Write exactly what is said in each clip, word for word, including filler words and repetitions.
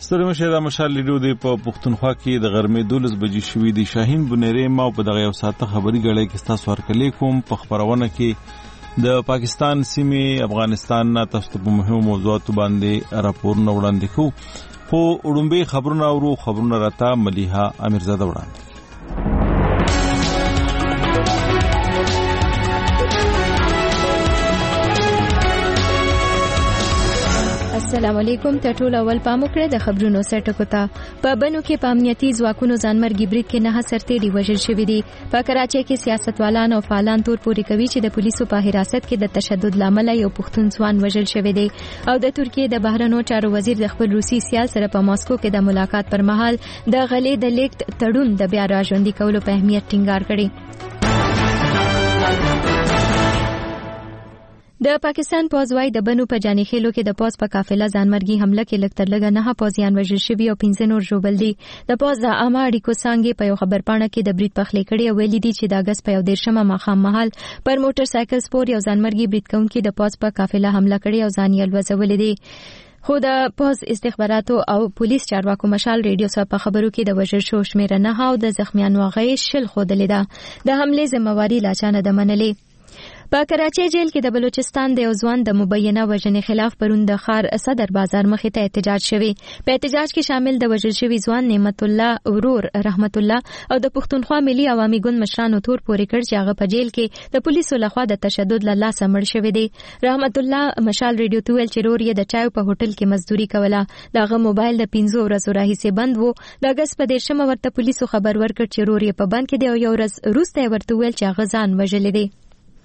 ستر مشر مشال لیدو دی په پښتونخوا کې د غرمې دولس بجې شوې دي. شاهین بنيري ما په دغه یو ساعته خبري غړې کې تاسو ورکلې کوم په خبرونه کې د پاکستان سیمې افغانستان نه تاسو په مهمو موضوعاتو باندې راپورونه وړاندې کوو. خو وړاندې خبرونه اورو خبرونه راته مليحه امیرزاده وړاندې. السلام علیکم. ته ټول اول پام وکړئ د خبرونو سرټکو ته. په بنو کې په امنیتي ځواکونو ځانمرګي بریټ کې نه سرتېري وژل شوي دي. په کراچۍ کې سیاستوالان او فعالان تور پوري کوي چې د پولیسو په حراست کې د تشدد لامل یو پښتون ځوان وژل شوی دی او د ترکیې د بهرنیو چارو وزیر د خپل روسي سیال سره په ماسکو کې د ملاقات پر مهال د غلې د لیکټ تړون د بیا راژوندي کولو په اهمیت ټینګار کړی. د پاکستان پوځ وايي د بنو په جاني خېلو کې د پوځ په قافله ځانمرګي حمله کې لږ تر لږه نه پوځیان وژل شوي او پنځه نور ژوبل دي. د پوځ د عامه اړیکو څانګې په یو خبرپاڼه کې د بریټ پخلی کړي او ویلي دي چې د اگست په یو دیرشمه ماښام مهال پر موټر سایکل سپور یو ځانمرګي بریټ کوونکي د پوځ په قافله حمله کړي او ځان یې لوځولي دي. خو د پوځ استخباراتو او پولیس چارواکو مشال ریډیو سره په خبرو کې د وژل شو شمیره نه او د زخمیانو غي شل خودلې ده. د حمله ذمہواری لا چانه د منلې. په کراچۍ جیل کې د بلوچستان د یو ځوان د مبینه وژنې خلاف پرون د ښار صدر بازار مخې ته احتجاج شوی. په احتجاج کې شامل د وژل شوي ځوان نعمت الله ورور رحمت الله او د پښتونخوا ملي عوامي ګوند مشرانو تور پورې کړ چې هغه په جیل کې د پولیسو لخوا د تشدد له لاسه مړ شوی دی. رحمت الله مشال ریډیو ته ویل چې ورور یې د چایو په هوټل کې مزدوري کوله. دغه موبایل د پنځو ورځو راهیسې بند وو. د اگست په دیرشمه ورته پولیسو خبر ورکړ چې ورور یې په بند کې دی او یو ورځ وروسته ورته ویل چې هغه ځان وژلی دی.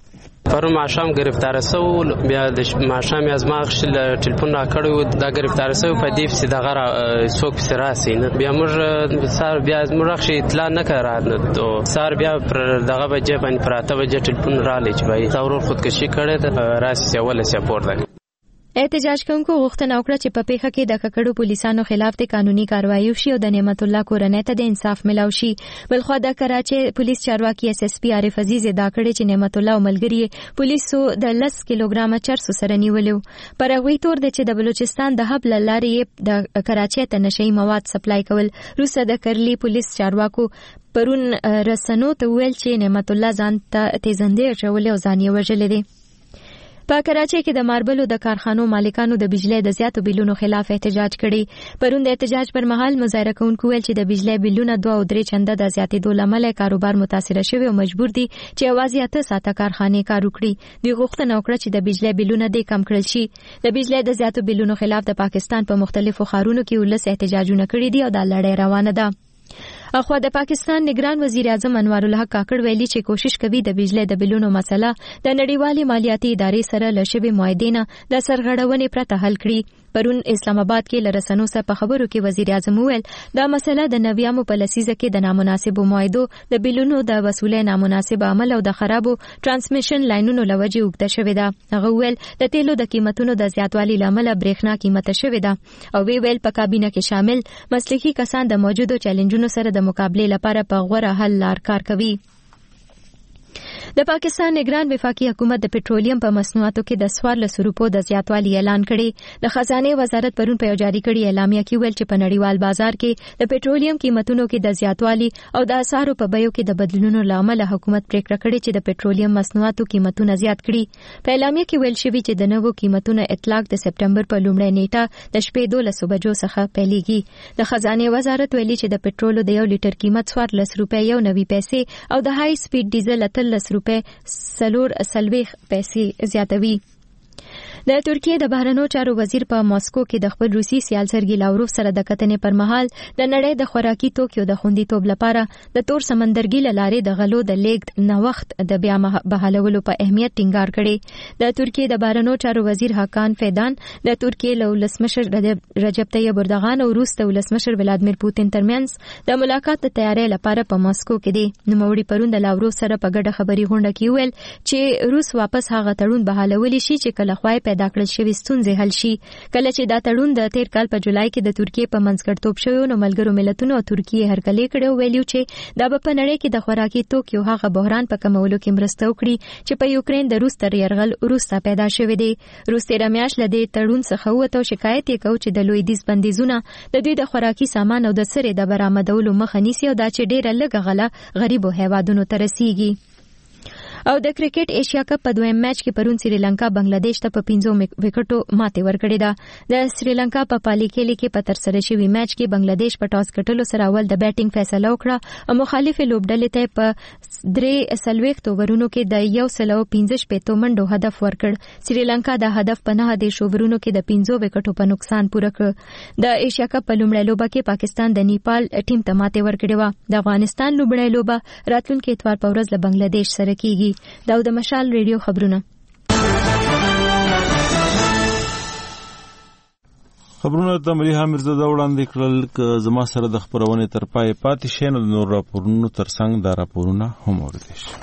پر ماشام گرفتار سو بیا د ماشام ازماغ شل ټلیفون را کړو دا گرفتار سو په دیف سي دغه سوک سراسي نه بیا موږ سار بیا موږ شي اطلاع نه کړه نو سار بیا پر دغه بجې باندې پراته بجې ټلیفون را لچ وای ضرور خودکشي کړه د راسي اول سپورت ده. احتجاج کوونکو غوښتنه وکړه چې په پیښه کې د ککړو پولیسانو خلاف د قانوني کاروایی وشي او د نعمت الله کورنۍ ته د انصاف ملاو شي. بلخو د کراچۍ پولیس چارواکي اس اس پی عارف عزیز دا کړی چې نعمت الله او ملګری پولیسو د لس کیلوګرام چرسو سره نیولیو. پر هغه تور د چې د بلوچستان د حب لارې د کراچۍ ته نشئی مواد سپلای کول. روسه د کرلی پولیس چارواکو پرون رسنو ته ویل چې نعمت الله ځان ته تیزندې اچولې او ځان یې وژلی دی. په کراچۍ کې د ماربلو د کارخانو مالکانو د بجلی د زیاتو بیلونو خلاف احتجاج کړي. پرون د احتجاج پر مهال مظاهره کوونکو ویل چې د بجلی بیلونه دوه او درې چنده د زیاتېدو له امله کاروبار متاثر شوی او مجبور دي چې یوازې اته ساعته کارخانې کار وکړي. دوی غوښتنه وکړه چې د بجلی بیلونه دې کم کړل شي. د بجلی د زیاتو بیلونو خلاف د پاکستان په مختلفو ښارونو کې ولس احتجاجونه کړي دي او دا لړۍ روانه ده. اخوا د پاکستان نگران وزیر اعظم انوار الحق کاکړ ویلي چې کوشش کوي د بجلی د بیلونو مسله د نړیوالې مالیاتي ادارې سره له شوې معاهدې نه د سرغړونې پرته حل کړي. پرون اسلام آباد کې لرسنو سره په خبرو کې وزیر اعظم ویل دا مسله د نویامو په لسیزه کې د نامناسبو معاهدو د بیلونو د وصولې نامناسب عمل او د خرابو ترانسمیشن لاینونو لوجې اوږده شوې ده. هغه ویل د تیلو د قیمتونو د زیاتوالي لامل برېښنا قیمته شوې ده او وی ویل په کابینه کې شامل مسلکي کسان د موجودو چیلنجونو سره د مقابله لپاره په غوره حل لار کار کوي. د پاکستان نگران وفاقي حکومت د پټرولیم په مصنوعاتو کې د څوارلس روپو د زیاتوالي اعلان کړي. د خزانه وزارت پرون په جاری کړي اعلامیه کې ویل چې په نړیوال بازار کې د پټرولیم قیمتونو کې د زیاتوالي او د اسعارو په بیو کې د بدلونونو لامل حکومت پریکړه کړې چې د پټرولیم مصنوعاتو قیمتونه زیات کړي. په اعلامیه کې ویل شوی چې د نوو قیمتونو اطلاق د سپټمبر په لومړۍ نیټه د شپې دولس بجو څخه پیلېږي. د خزانه وزارت ویلي چې د پټرولو د یو لیټر قیمت څوارلس روپۍ یو نوي پیسې او د های سپیډ ډیزل اتلس روپۍ سلور سلويخ پیسې زیاتوي. د ترکیې د بهرنیو چارو وزیر په ماسکو کې د خپل روسي سیال سرګي لاوروف سره د کتنې پر مهال د نړۍ د خوراکي توکیو د خوندیتوب لپاره د تور سمندرګي لارې د غلو د لیږد نوښت د بیا بحالولو په اهمیت ټینګار کړي. د ترکیې د بهرنیو چارو وزیر هاکان فیدان د ترکیې له ولسمشر رجب طیب اردوغان او روس د ولسمشر ولادمیر پوتین ترمنځ د ملاقات د تیاری لپاره په ماسکو کې دي. نوموړي پرون د لاوروف سره په ګډه خبري غونډه کې ویل چې روس واپس هغه تړون بحالولی شي چې کله خوای پیدا کړل شوې ستونزې حل شي. کله چې دا تړون د تیر کال په جولای کې د ترکیې په منځګړیتوب شوی نو ملګرو ملتونو او ترکیې هرکلی کړو ویلو چې دا په نړۍ کې د خوراکي توکو هغه بحران په کمولو کې مرسته وکړي چې په یوکرين د روس تر یرغل وروسته پیدا شوی دی. روس تیر میاشت لدې تړون څخه وته شکایت یې کو چې د لویدیځ بندیزونه د دوی د خوراکي سامان او د سرې د برآمدولو مخه نیسي او دا چې ډېره لږه غله غریبو هیوادونو ته رسیږي. او د کرکټ ایشیا کپ په دویم میچ کې پرون سریلانکا بنگلاديش ته په پنځو وکټو ماتې ورکړې ده. د سریلانکا په پالیکېلي کې په ترسره شوي میچ کې بنگلاديش په ټاس ګټلو سره اول د بیټینګ فیصله وکړه او مخالف لوبډلې ته په درې څلوېښت اوورونو کې د یو سل او پنځه شپېتو منډو هدف ورکړ. سریلانکا د هدف په نهه دېرش اوورونو کې د پنځو وکټو په نقصان پوره کړ. د ایشیا کپ په لومړۍ لوبه کې پاکستان د نیپال ټیم ته ماتې ورکړې وه. د افغانستان لومړۍ لوبه راتلونکي اتوار په ورځ له بنگلاديش سره کیږي. داود مشال ریډیو خبرونه خبرونه د مليحه مرزاده وړاندې کړل. که زما سره د خبرونې تر پای پاتې شئ نو د نور راپورونو ترڅنګ دا راپورونه هم اوریدئ شئ.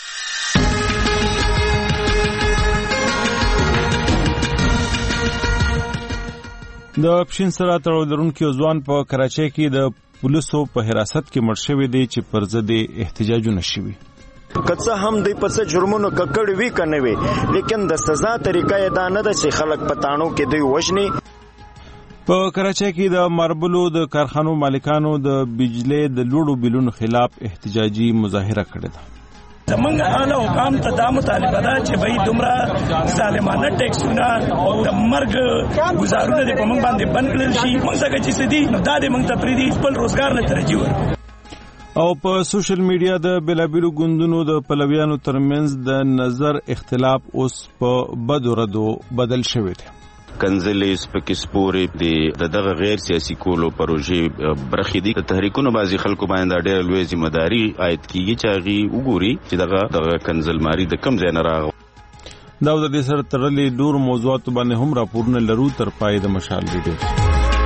د پښین سره تړاو لرونکي ځوان په کراچۍ کې د پولیسو په حراست کې مړ شوی دی چې پر ضد احتجاجونه شوي. کڅه هم د پڅ جرمونو ککړ وی کنه وی لیکن د سزا طریقه دا نه ده چې خلک پټانو کې دوی وژني. په کراچۍ کې د ماربلو د کارخانو مالکانو د بجلی د لوړو بیلونو خلاف احتجاجي مظاهره کړې ده. زمونږ اعلی حکام ته دا مطالبه ده چې به دومره ظالمانه ټیکسونه او د مرګ گزارونه د پمنګ باندې بند کړل شي. موږ څنګه چې سدي نو دا د موږ ته پریدي خپل روزګار له ترجیح ورکړو. او په سوشل میډیا د بیلابیلو ګوندونو د پلویانو ترمنځ د نظر اختلاف اوس په بدو ردو بدل شوی دی. کنزلیس پکې سپورې د دغه غیر سیاسي کولو پروژې برخې دي. د تحریکونو بعضي خلکو باندې ډېر لوی ذمہ داری عاید کیږي چې هغه وګوري چې دغه دغه کنزلماري د کم ځای نه راغله. دا د دې سره تړلې ډور موضوعات باندې هم راپورونه لرو تر پای د مشال ریډیو.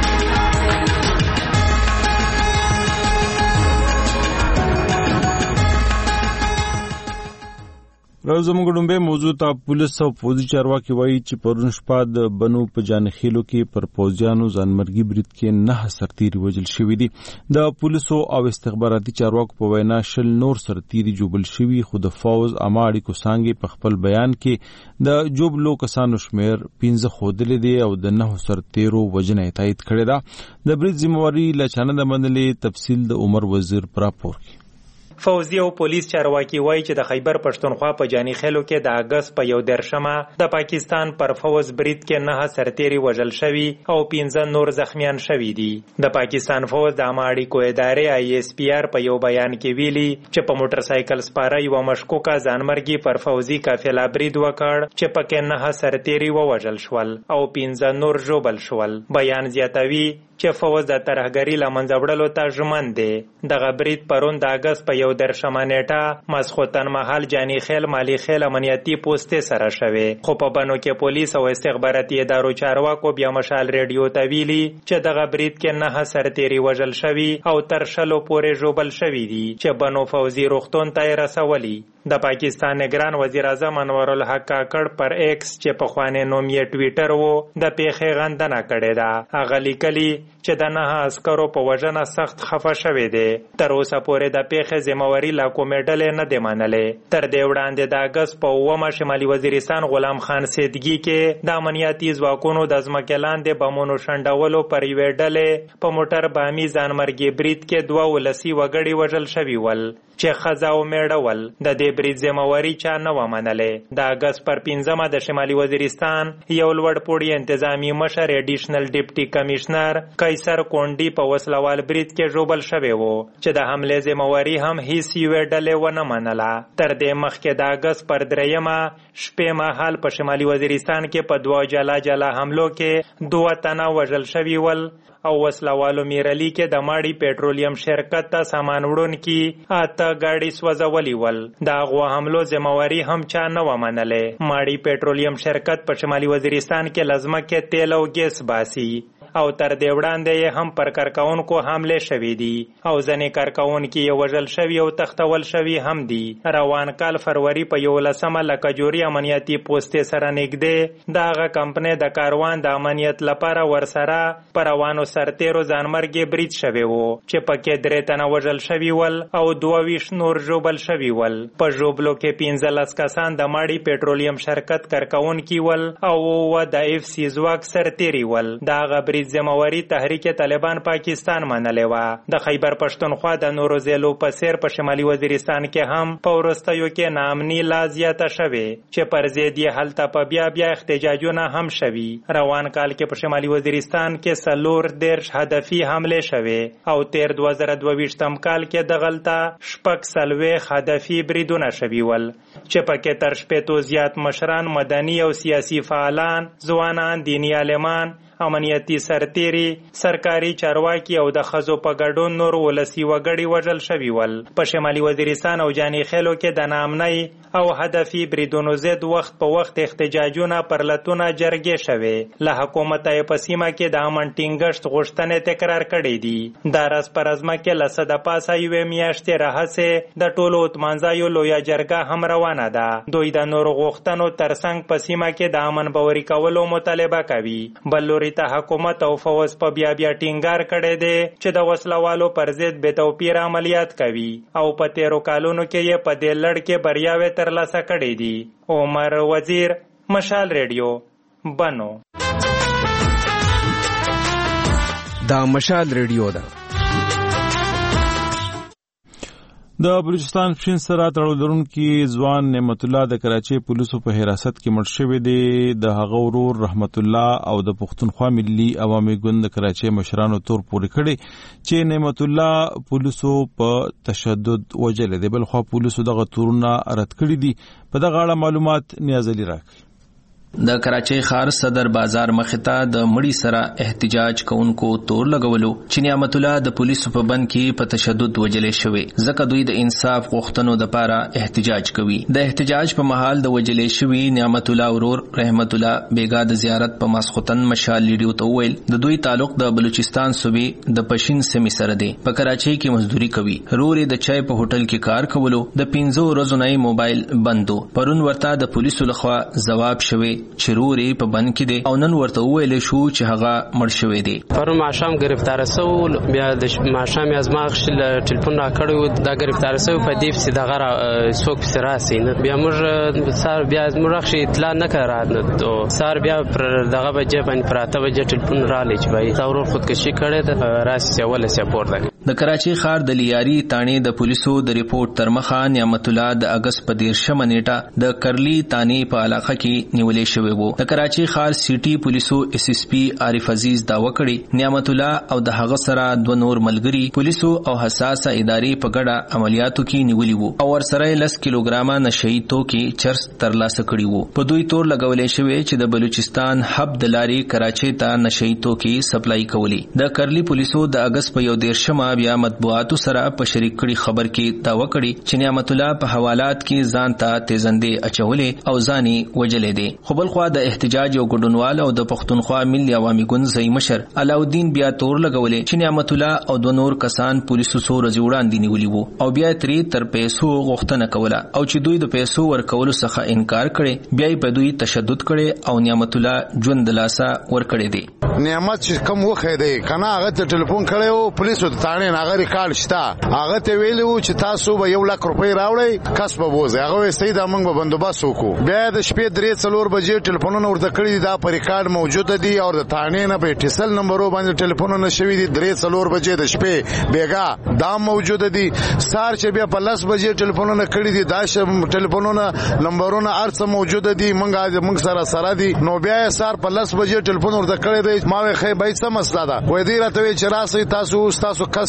راځو موږ ډومبه موضوع ته پولیس او پوځي چارواکي وایي چې پرون شپه د بنو په جانخیلو کې پر پوځیانو ځانمرګي برید کې نه سرتیري وژل شوي دي. د پولیسو او استخباراتي چارواکو په وینا شل نور سرتیري جوبل شوي خو د فوز عامه اړیکو څانګې په خپل بیان کې د جوبلو کسانو شمیر پنځه ښودلی دی او د نهو سرتیرو وژنه یې تایید کړې ده. د برید ذمہواري له چا نه ده منلې. تفصیل د عمر وزیر په راپور کې. فوزي او پولیس چارواکي وایي چې د خیبر پښتونخوا په جاني خیلو کې د اگست په یو درشمه د پاکستان پر فوز برید کې نه سرتیري وژل شوي او پنځه نور زخمیان شوي دي. د پاکستان فوز د عامه اړیکو ادارې آی ایس پی آر په یو بیان کې ویلي چې په موټر سایکل سپاره یو مشکوکه ځانمرګي پر فوزي قافله برید وکړ چې پکې نه سرتیري ووژل شول او پنځه نور ژوبل شول. بیان زیاتوي چې فوز د ترهګرۍ له منځه وړلو ته ژمن دی. دغه برید پرون د اګست په یو درشمه نیټه ماسخوتن مهال جاني خیل مالی خیل امنیتي پوسټې سره شوي. خو په بنو کې پولیس او استخباراتي ادارو چارواکو بیا مشال ریډیو ته ویلي چې دغه برید کې نه سرتیري وژل شوي او تر شلو پورې ژوبل شوي دي چې بنو فوزي روغتون ته یې رسولي. د پاکستان نگران وزیر اعظم انور الحق کاکړ پر ایکس چې په خوانې نوم یې ټویټر وو د پیښې غندنه کړې ده. هغه لیکلي چې د نه عسکرو په وژنه سخت خفه شوی دی. تر اوسه پورې د پیښې ذمہواري لا کومې ډلې نه دی منلې. تر دې وړاندې د اګست په اوومه شمالي وزیرستان غلام خان سیدګي کې د امنیتي ځواکونو د ځمکې لاندې بمونو شنډولو پر یوې ډلې په موټر بامي ځانمرګي برید کې دوه ولسي وګړي وژل شوي ول چې ښځه او میړه ول. د دې برید ذمہواري چا نه و منلې. د اګست پر پنځمه د شمالي وزیرستان یو لوړ پوړی انتظامی مشر ایډیشنل ډیپټي کمشنر قیصر کونډي په وسلوال برید کې ژوبل شوی وو چې د حمله ذمہواري هم هیڅ یوې ډلې ونه منله. تر دې مخکې د اګست پر دریمه شپې مهال په شمالي وزیرستان کې په دوه جلا جلا حملو کې دوه تنه وژل شوي ول او وسلوالو میرلی کې د ماړی پېټرولیم شرکت ته سامان وړونکي اته ګاډي سوځولي ول. د هغو حملو ذمہواري هم چا نه و منلې. ماړی پېټرولیم شرکت په شمالي وزیرستان کې لزمکه تیل او ګیس باسي او تر دې وړاندې هم پر کارکونکو حمله شوې دي او ځنې کارکونکي یې وژل شوي او تختول شوي هم دي. روان کال فروری په یولسمه له کجوري امنیتي پوستې سره نږدې دغه کمپنۍ د کاروان د امنیت لپاره ورسره په روانو سرتیرو ځانمرګي برید شوی و چې پکې درې تنه وژل شوي ول او دوه ویشت نور ژوبل شوي ول. په ژوبلو کې پنځلس کسان د ماړي پټرولیم شرکت کارکونکي ول او اووه د اف سی ځواک سرتیري ول. دغه برید ذمواري تحریک طالبان پاکستان منلې وه. د خیبر پښتونخوا د نورو ضلعو په څیر په شمالي وزیرستان کې هم په وروستیو کې ناامني لا زیاته شوې چې پر ضد یې هلته په بیا بیا احتجاجونه هم شوي. روان کال کې په شمالي وزیرستان کې څلور دېرش هدفي حملې شوې او تیر دوه زره دوه ویشتم کال کې دغلته شپږ څلوېښت هدفي بریدونه شوي ول چې پکې تر شپېتو زیات مشران، مدني او سیاسي فعالان، ځوانان، دیني عالمان، امنیتي سرتیري، سرکاري چارواکي او د ښځو په ګډون نور ولسي وګړي وژل شوي ول. په شمالي وزیرستان او جاني خیلو کې د ناامنۍ او هدفي بریدونو ضد وخت په وخت احتجاجونه پرلتونه جرګې شوې. له حکومته یې په سیمه کې د امن ټینګښت غوښتنې تکرار کړې دي. دا راز پر ځمکې له څه د پاسه یوې میاشتې راهیسې د ټولو اتمانځایو لویه جرګه هم روانه ده. دوی د نورو غوښتنو ترڅنګ په سیمه کې د امن باوري کولو مطالبه کوي. بل لوري ته حکومت او فوز په بیا بیا ټینګار کړی دی چې د وسلوالو پر ضد بې توپیر عملیات کوي او په تیرو کالونو کې یې په دې لړ کې بریاوې ترلاسه کړې دي. عمر وزیر، مشال ریډیو، بنو. دا مشال ریډیو ده. د بلوچستان پښین سره تړل لرونکي ځوان نعمت الله د کراچۍ پولیسو په حراست کې مړ شوی دی. د هغه ورور رحمت الله او د پښتونخوا ملي عوامي ګوند د کراچۍ مشرانو تور پورې کړي چې نعمت الله پولیسو په تشدد وجل دی. بل خو پولیسو دغه تورونه رد کړي دي. په دغه اړه معلومات نیاز علي راکړي. د کراچۍ ښار صدر بازار مخته د مړی سره احتجاج کوونکو تور لګولو چې نعمت الله د پولیسو په بند کې په تشدد وجلې شوی ځکه دوی د انصاف غوښتنو لپاره احتجاج کوي. د احتجاج په محل د وجلې شوی نعمت الله ورور رحمت الله بیګا د زیارت په ماسختن مشال لیډیو ته ویل د دوی تعلق د بلوچستان صوبې د پښین سیمې سره دی. په کراچۍ کې مزدوري کوي. روري د چای په هوټل کې کار کولو. د پنځو ورځو نه موبایل بندو. پرون ورته د پولیسو لخوا جواب شوی چروري په بند کې دی او نن ورته ویل شو چې هغه مړ شوی دی. پرون ماښام گرفتار شو. بیا د ماښام ازماغ شل ټلیفون را کړو دا گرفتار شو په دیف سي دغه څوک سراسي نه. بیا موږ سار بیا موږ شي اطلاع نه کړه نو سار بیا پر دغه بجې باندې پراته بجې ټلیفون را لچ بای تاور خودکشي کړي د راسي ولا سپورت ده. د کراچۍ ښار د لیاري تانې د پولیسو د ریپورت تر مخه نعمت الله د اگست په دیرشمه نیټه د کرلی تانې په علاقه کې نیولې شوی وو. د کراچۍ ښار سیټي پولیسو اس اس پی عارف عزیز داوا کړی نعمت الله او د هغه سره دوه نور ملګري پولیسو او حساسه ادارې په ګډه عملیاتو کې نیولې وو او ورسره لس کیلوګرامه نشئی توکي چرس ترلاسه کړي وو. په دوی تور لګولې شوی چې د بلوچستان حب د لارې کراچۍ ته نشئی توکي سپلای کولی. د کرلی پولیسو د اگست په یو دیرشمه بیا مطبوعاتو سره په شریک کړي خبر کې داوا کړي چې نعمت الله په حوالات کې ځان ته تیزندې اچولې او ځاني وجلې دي. خو بل خو د احتجاج او ګډونوال او د پښتونخوا ملي عوامي ګوند ځای مشر علاؤالدین بیا تور لګولې چې نعمت الله او د نور کسان پولیسو سره وړاندې نیولي وو او بیا ترې تر پیسو غوښتنه کوله او چې دوی د پیسو ورکولو څخه انکار کړي بیا په دوی تشدد کړي او نعمت الله ژوند دلاسا ور کړی دی. نعمت چې کوم وخت دی کنه هغه ته ټلیفون کړو پولیسو ته تاړې هغه ریکارډ شته هغه ته ویلو چې تاسو به یو لک روپۍ راوړئ کس به بوزي هغه وستې دا موږ به بندوبست وکړو. بیا د شپې درې څلور بجې ټلیفونونه ورته کړي دا په ریکارډ موجود دي او د تاړې نه په ټیسل نمبرو باندې ټلیفونونه شوي دي درې څلور بجې د شپې بیګا دا موجود دي. سار چې بیا په لس بجې ټلیفونونه کړي دي دا ټلیفونونه نمبرونه ارڅ موجود دي موږ موږ سره سره دي. نو بیا سار په لس بجې ټلیفون ورته کړي دی ما وې خې به څه مسله ده وې دی راته چې راسي تاسو تاسو کس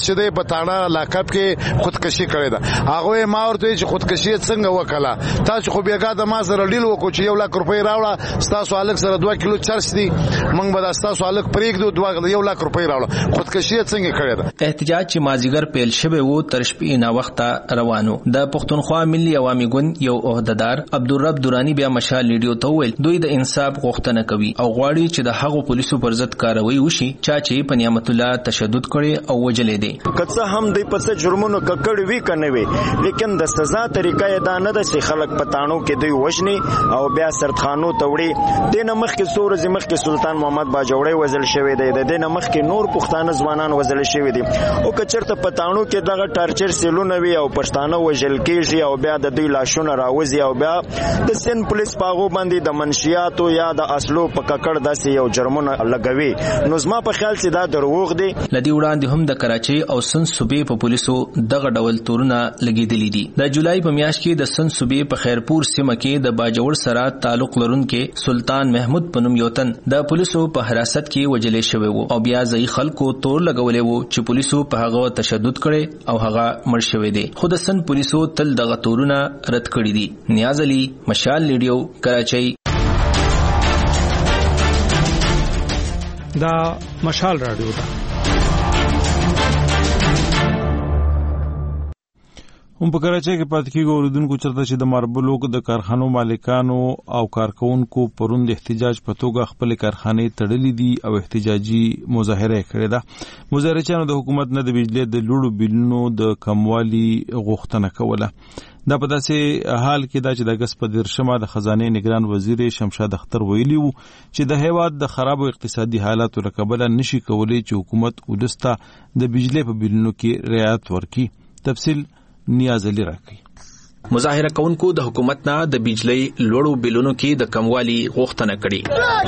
چې د پټاڼه لاکب کې خودکشي کړې ده. هغه ما ورته چې خودکشي څنګه وکړه؟ تاسو خو بیګا د ما سره ډیل وکړو چې یو لک روپۍ راوړه، تاسو الک سره دوه کیلو چرس دي، موږ به تاسو الک پریږدو دوه یو لک روپۍ راوړه. خودکشي څنګه کړې ده؟ احتجاج چې مازیګر پیل شوی وو تر شپې نا وخته روانو. د پښتونخوا ملي عوامي ګوند یو عہدیدار عبدالرب دورانی بیا مشال لیډیو ته ویل دوی د انصاف غوښتنه کوي او غواړي چې د هغو پولیسو پر ضد کاروي وشي چا چې په نعمت الله تشدد کړي او وجلې دي. کڅه هم د پڅ جرمونو ککړ وی کنه وی، لیکن د سزا طریقه یې دا نه ده چې خلک پټانو کې دوی وژني او بیا سردخانو توړي. دینه مخکې سور زمخ کې سلطان محمد باجوړی وزل شوی دی، د دینه مخکې نور پښتانه ځوانان وزل شوی دي. او کچرته پټانو کې دغه ټارچر سیلونه وی او پښتانه وژل کېږي او بیا د دوی لاشونه راوځي او بیا د سن پولیس پاغو باندې د منشیاتو یا د اصلو په ککړ داسې یو جرمونه لګوي. نو زما په خیال چې دا دروغ دی. لدی وړاندې هم د کراچۍ او سن صوبې په پولیسو دغه ډول تورونه لګیدلي دي. د جولای په میاشت کې د سن صوبې په خیرپور سیمه کې د باجوړ سره تعلق لرونکي سلطان محمود پنوم یوتن د پولیسو په حراست کې وجلې شوی وو او بیا ځای خلکو تور لګولې وو چې پولیسو په هغه تشدد کړي او هغه مړ شوی دی. خو د سن پولیسو تل دغه تورونه رد کړي دي. نیاز علي، مشال لیډیو، کراچۍ. دا مشال رادیو ده. هم په کراچۍ کې پاتې کېږي اوریدونکو چرته چې د ماربلو د کارخانو مالکانو او کارکونکو پروند احتجاج په توګه خپل کارخانې تړلې دي او احتجاجي مظاهره کړې ده. مظاهرچیانو د حکومت نه د بجلی د لوړو بیلونو د کموالي غوښتنه کوله. دا په داسې حال کې دا چې د اګست په دیرشمه د خزانه نگران وزیر شمشاد اختر ویلي وو چې د هیواد د خراب اقتصادي حالاتو له کبله نشي کولای چې حکومت ولسته د بجلی په بیلونو کې رعایت ورکړي. تفصیل نیاز علی راکړي. مظاهره کوونکو د حکومت نه د بجلی لوړو بیلونو کې د کموالي غوښتنه کړې.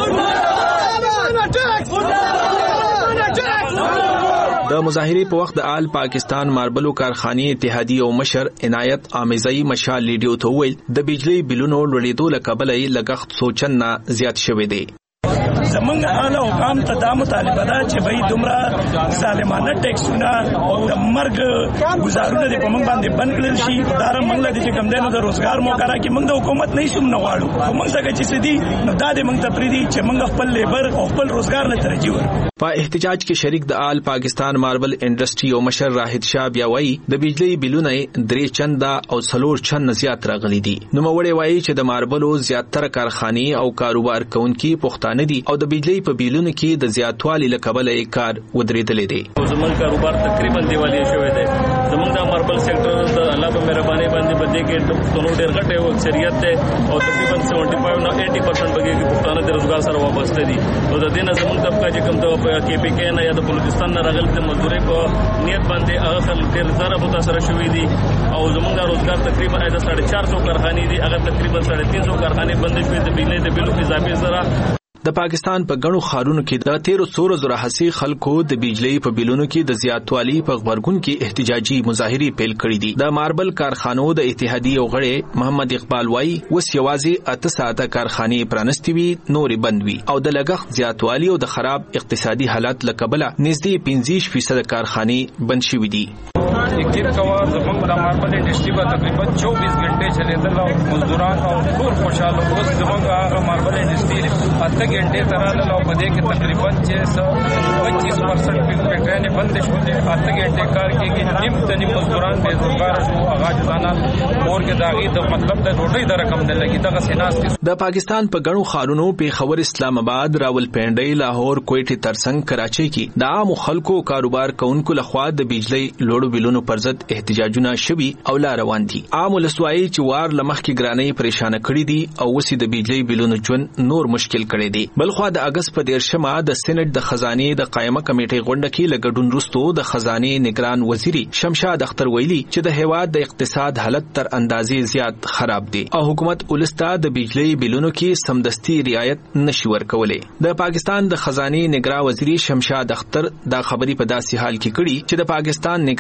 د مظاهرې په وخت د آل پاکستان ماربلو کارخانې اتحادیې او مشر عنایت آمیزی مشال لیډیو ته ویل د بجلی بیلونو لوړېدو له کبله یې لګښت سوچن نه زیات شوی دی. زمونږ اعلی حکام ته دا مطالبه ده چې به دومره ظالمانه ټیکسونه او د مرګ گزارونه د په موږ باندې بند کړل شي. دا موږ له دې کوم دینو د روزګار موقع راکې موږ د حکومت نه سم نه غواړو. خو موږ څنګه چې سدي نو دا د موږ ته پریدي چې موږ خپل لیبر او خپل روزګار له ترجیح ورکړو. په احتجاج کې شریک د آل پاکستان ماربل انډستری او مشر راحت شاه بیا وایي د بجلی بیلونه درې چنده او څلور چنده زیات راغلي دي. نو موړې وایي چې د ماربلو زیاتره کارخانې او کاروبار کوونکي پښتانه دي او د بجلی په بیلونو کې د زیاتوالي له کبله یې کار ودرېدلې دي. زموږ کاروبار تقریبا دیوالیه شوی دی. زموږ د ماربل سېکټر د الله په مهرباني باندې بده کې ټولو ډېر غټ یو اکثریت دی او تقریبا سیونټي فایو نه ایټي پرسنټ بګي کې پښتانه د روزګار سره وابسته دي. او د دې نه زموږ طبقه چې کوم ته کې پی کې نه یا د بلوچستان نه راغلي د مزدوري په نیت باندې هغه خلک ډېر زره متاثر شوي دي او زموږ د روزګار تقریبا د ساڑھے چار سو کارخانې دي، هغه تقریبا ساڑھے تین سو کارخانې بند شوې د بجلی د بیلو اضافي زره. د پاکستان په غنو خارونو کې د تیرو سورو زره حسي خلکو د بجلی په بیلونو کې د زیاتوالي په خبرګون کې احتجاجي مظاهري پیل کړې دي. د ماربل کارخانو د اتحادیې او غړي محمد اقبال وای وس یوازې اته ساعته کارخانې پرانستې وي، نورې بند وي او د لګښت زیاتوالي او د خراب اقتصادي حالت له کبله نږدې پنځه فیصد کارخانې بند شوې دي. یقین کوه زموږ د ماربل انډستری په تقریبا چوبیس غنټې چلیدل او مزدوران او ټول خوشاله اوس زموږ هغه ماربل انډستری اته غنټې تراله او په دې کې تقریبا چې پچیس پرسنټ فیکټریانې بند شولې. اته غنټې کار کېږي، نیم د نیم مزدوران بې روزګاره شو. هغه ځانه اور کې داغي د مطلب د روټۍ د رقم نه لګي دغه سیناست. د پاکستان په غنو خارونو پیښور، اسلام آباد، راولپنډي، لاهور، کوټې ترڅنګ کراچۍ کې د عام خلکو کاروبار کوونکو لخوا د بجلی لوړو بیلونو پر ضد احتجاجونه شوي او لا روان دي. عام ولسوایي چې وار لمخکې ګرانۍ پریشان کړي دي او وسی د بجلی بیلونو ژوند نور مشکل کړي دي. بلخوا د اگست په دیرشمه د سېنات د خزانه د قائمه کمیټې غونډه کې لګډون رستو د خزانه نگران وزیر شمشاد اختر ویلي چې د هیواد د اقتصاد حالت تر اندازې زیات خراب دي او حکومت ولسته د بجلی بیلونو کې سمدستي رعایت نشي ورکولای. د پاکستان د خزانه نگران وزیر شمشاد اختر دا خبري په داسې حال کې کړي چې د پاکستان نگران حکومت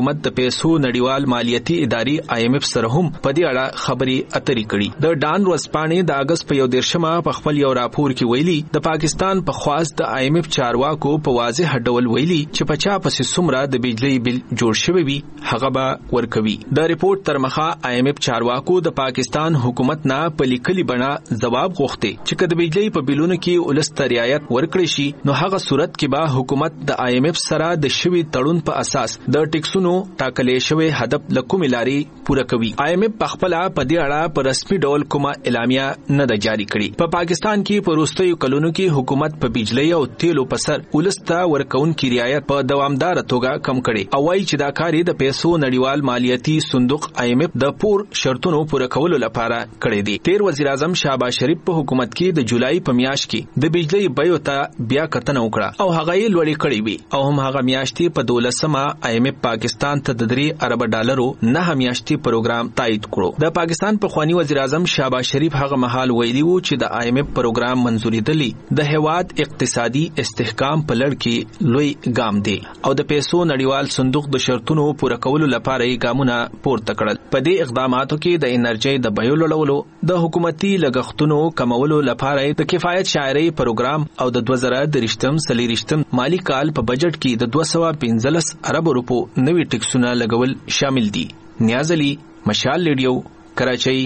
حکومت د پیسو نړیوال مالیاتي ادارې آی ایم ایف سره هم په دې اړه خبرې اترې کړي. د ډان ورځپاڼې د اگست په یو دیرشمه په خپل یو راپور کې ویلي د پاکستان په خواست د آی ایم ایف چارواکو په واضح ډول ویلي چې په چا پسې څومره د بجلی بل جوړ شوی وي هغه به ورکوي. د ریپورت تر مخه آی ایم ایف چارواکو د پاکستان حکومت نه په لیکلي بڼه ځواب غوښتي چې کله د بجلی په بلونو کې ولس ته رعایت ورکړي شي نو هغه صورت کې به حکومت د آی ایم ایف سره د شوی تړون په اساس د ټیکسونو ټاکلې شوی هدف لکوم لاري پوره کوي. آی ایم ایف په خپل په دې اړه په رسمي ډول کومه اعلامیه نه ده جاری کړې. په پا پاکستان کې په وروستیو کلونو کې حکومت په بجلی او تیلو په سر ولسته ورکون کی رعایت په دوامدار توګه کم کړي او وايي چې دا کار د پیسو نړیوال مالیاتي صندوق آی ایم ایف د پور شرطونو پوره کولو لپاره کړی دی. تیر وزیر اعظم شهباز شریف په حکومت کې د جولای په میاشت کې د بجلی بیو ته بیا کتنه وکړه او هغه یې لوړې کړې وي او هم هغه میاشتې په دولسمه آی ایم ایف پاکستان ته د درې ارب ډالرو نه میاشتې پروګرام تایید کړو. د پاکستان په خوانی وزیر اعظم شهباز شریف هغه مهال ویلي وو چې د آی ایم ایف پروګرام منزوري دلی د هواد اقتصادي استحکام په لړ کې لوی ګام دی او د پیسو نړیوال صندوق د شرطونو پوره کولو لپاره یې ګامونه پورته کړل. په دې اقداماتو کې د انرژي د بیو لوړولو، د حکومتي لګښتونو کمولو لپاره د کفایت شاعري پروګرام او د دوه زره درشتم سلیریشتم مالی کال په بجټ کې د دوه سوه پنځلس ارب روپو نوي ټیکسونه لګول شامل دي. نیاز علي، مشال ریډیو، کراچۍ.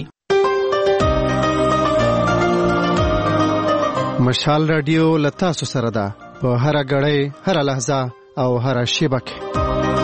مشال رادیو لتا سو سره ده په هر غړې هر لحظه او هر شیبه کې.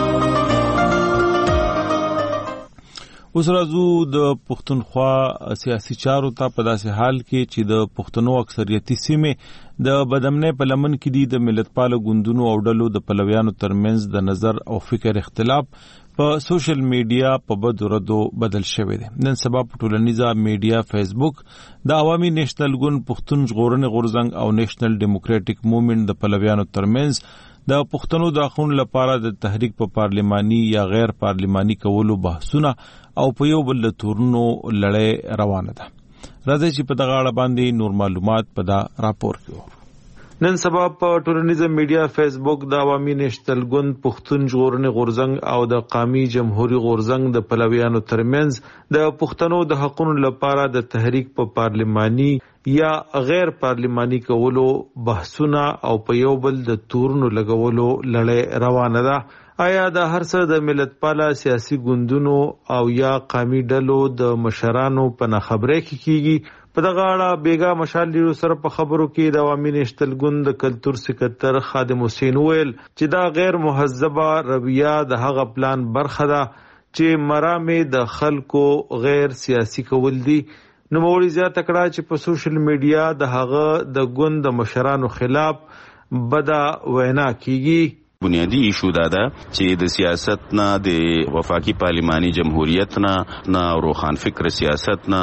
اوس راځو د پښتونخوا سیاسي چارو ته. په داسې حال کې چې د پښتنو اکثریتي سیمې د بدامنۍ په لمن کې دي د ملتپالو ګوندونو او ډلو د پلویانو ترمنځ د نظر او فکر اختلاف په سوشل میډیا په بدو ردو بدل شوی دی. نن سبا په ټولنیزه میډیا فیسبوک د عوامي نیشنل ګوند پښتون ژغورنې غورځنګ او نیشنل ډیموکراټک موومېنټ د پلویانو ترمنځ د پښتنو د اخون لپاره د تحریک په پارلماني یا غیر پارلماني کولو بحثونه او په یو بل د تورونو لړۍ روانه ده. راځي چې په دغه اړه باندې نور معلومات په دا راپور کې. نن سبا په ټولنیزه میډیا فیسبوک د عوامي نیشنل ګوند پښتون ژغورنې غورځنګ او د قومي جمهوریت غورځنګ د پلویانو ترمنځ د پښتنو د حقونو لپاره د تحریک په پارلماني یا غیر پارلماني کولو بحثونه او په یو بل د تورونو لګولو لړۍ روانه ده. آیا د هر څه د ملتپاله سیاسي ګوندونو او یا قومي ډلو د مشرانو په ناخبرۍ کې کیږي؟ په دغه اړه بیګا مشال ډیرو سره په خبرو کې د عوامي نیشنل ګوند د کلتور سکرټر خادم حسین ویل چې دا غیر مهذبه رویه د هغه پلان برخه ده چې مرامې د خلکو غیر سیاسي کول دي. نو موري زیاته کړه چې په سوشل میډیا د هغه د ګوند د مشرانو خلاف بدا وینا کیږي. بنیادی ایشو دا ده چې د سیاست نه د وفاقي پارلماني جمهوریت نه نه روخان فکر سیاست نه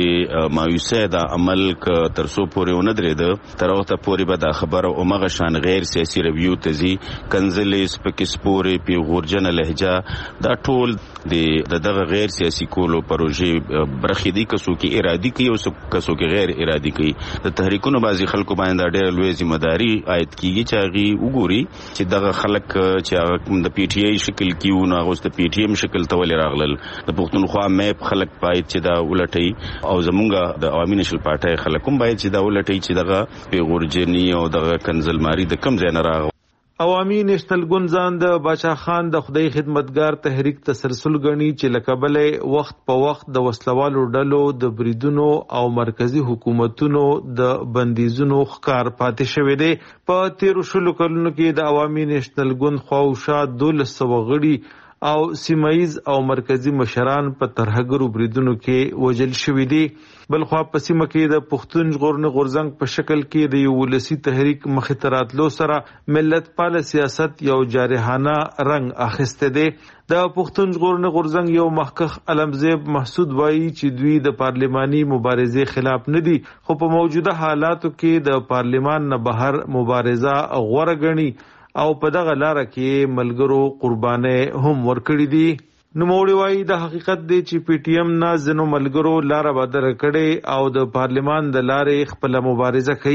د مایوسه د عمل ک ترسو پورې ونه درېده تر وخت پورې به د خبر او مغه شان غیر سیاسي ریویو تزي کنزلیس پکسپورې پی غورجن لهجه دا ټول د دغه غیر سیاسي کولو پروژې برخې دي کسو کې ارادي کوي او کسو کې غیر ارادي کوي. د تحریکونو بازي خلکو باندې ډېر لوی ځمېداري عاید کیږي چې هغه وګوري چې دغه خلک چې هغه د پی ټی آی شکل کیو نو هغه د پی ټی ایم شکل ته ولې راغلل. د پښتونخوا میپ خلک باید چې دا ولټي او زمونږ د عوامي نشل پارټي خلک هم باید چې دا ولټي چې دغه پیغورجنی او دغه کنزلماری د کم ځای نه راغ. عوامي نیشنل ګوند ځان د باچا خان د خدای خدمتګار تحریک تسلسل غني چې لکبلې وخت په وخت د وسلوالو ډلو د بریدونو او مرکزی حکومتونو د بندیزونو ښکار پاتې شوی دی. په تیرو شلو کلونو کې د عوامي نیشنل ګوند خواوشا دولس سوه غړي او سیمایز او مرکزی مشران په ترهګرو بریدونو کې وژل شوي دي. بلخوا په سیمه کې د پښتون ژغورنې غورځنګ په شکل کې د یو ولسي تحریک مخې ته راتلو سره ملتپاله سیاست یو جارحانه رنګ اخیسته دی. د پښتون ژغورنې غورځنګ یو مخکخ علمزیب محسود وایي چې دوی د پارلماني مبارزې خلاف نه دي خو په موجوده حالاتو کې د پارلمان نه بهر مبارزه غوره ګڼي او په دغه لاره کې ملګرو قربانې هم ورکړي دي. نوموړي وایي د حقیقت دی چې پی ټی ایم نه ځینو ملګرو لاره بدره کړې او د پارلمان د لارې خپله مبارزه کوي.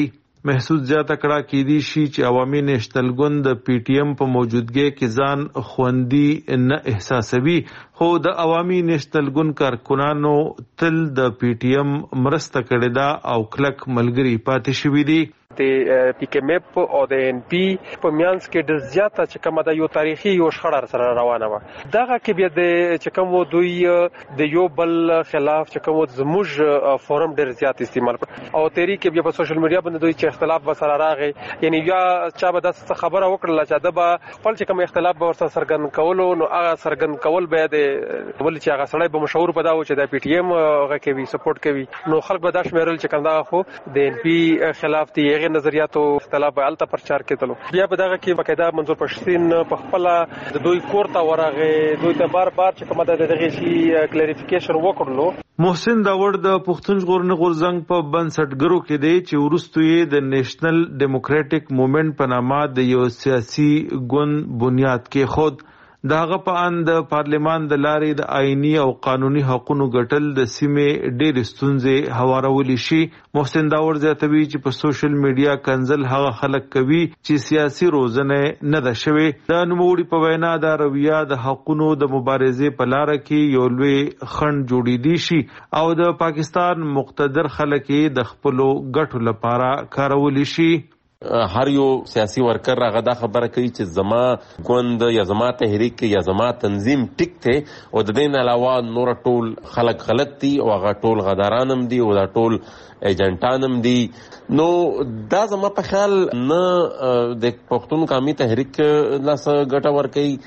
محسوس زیاته کړه کېدی شي چې عوامي نېشنل ګوند د پی ټی ایم په موجودګۍ کې ځان خوندي نه احساسوي، خو د عوامي نېشنل ګوند کارکنانو تل د پی ټی ایم مرسته کړې ده او کلک ملګري پاتې شوي دي. د پی کې مپ او د ان پی په میانس کې د زیاته چې کومه د یو تاریخي یو شخړه سره روانه و، دغه کې بیا د چې کوم دوی د یو بل خلاف چې کوم زموږ فورم ډیر زیات استعمال او تیری کې بیا په سوشل میډیا باندې دوی چې اختلاف وسره راغی، یعنی بیا چا به د خبره وکړه چې دا به خپل چې کوم اختلاف به ورسره سرګن کولو، نو هغه سرګن کول به د ول چې هغه سړی به مشهور پداو چې د پی ټی ایم هغه کوي سپورټ کوي، نو خلک به دا شمیرل چې کنده خو د ان پی خلاف دی نظریاتو اختلاف الته پرچار کېدلو. بیا په دغه کې باقاعده منظور پښتين په خپل د دوی کورته ورغه، دوی ته بار بار چې کومه د دغه شي کلیریفیکیشن وکړلو. محسن داوړ د پښتون ژغورنې غورځنګ په بنسټګرو کې دی چې وروسته یې د نېشنل ډیموکراټک موومېنټ په نامه د یو سیاسي ګوند بنیاد کې خود داغه په اند پارلیمان د لارې د آئینی او قانوني حقوقو ګټل د سیمې ډېر ستونزې هوارولې شي. محسن داوړ زیاتوي چې په سوشل میډیا کنزل هغه خلک کوي چې سیاسي روزنه نه ده شوی. د نوموړي په وینا د رویه د حقوقو د مبارزې په لار کې یو لوی خنډ جوړېدی شي او د پاکستان مقتدر خلک د خپلو ګټو لپاره کارول شي. هر یو سیاسي ورکر هغه دا خبره کوي چې زما ګوند یا زما تحریک یا زما تنظیم ټیک ته او د دین علاوه نور ټول خلک غلط دي او هغه ټول غدارانم دي او دا ټول ایجنټانم دي. نو دا زما په خیال نه د پښتون قومي تحریک لاس ګټه ورکوي،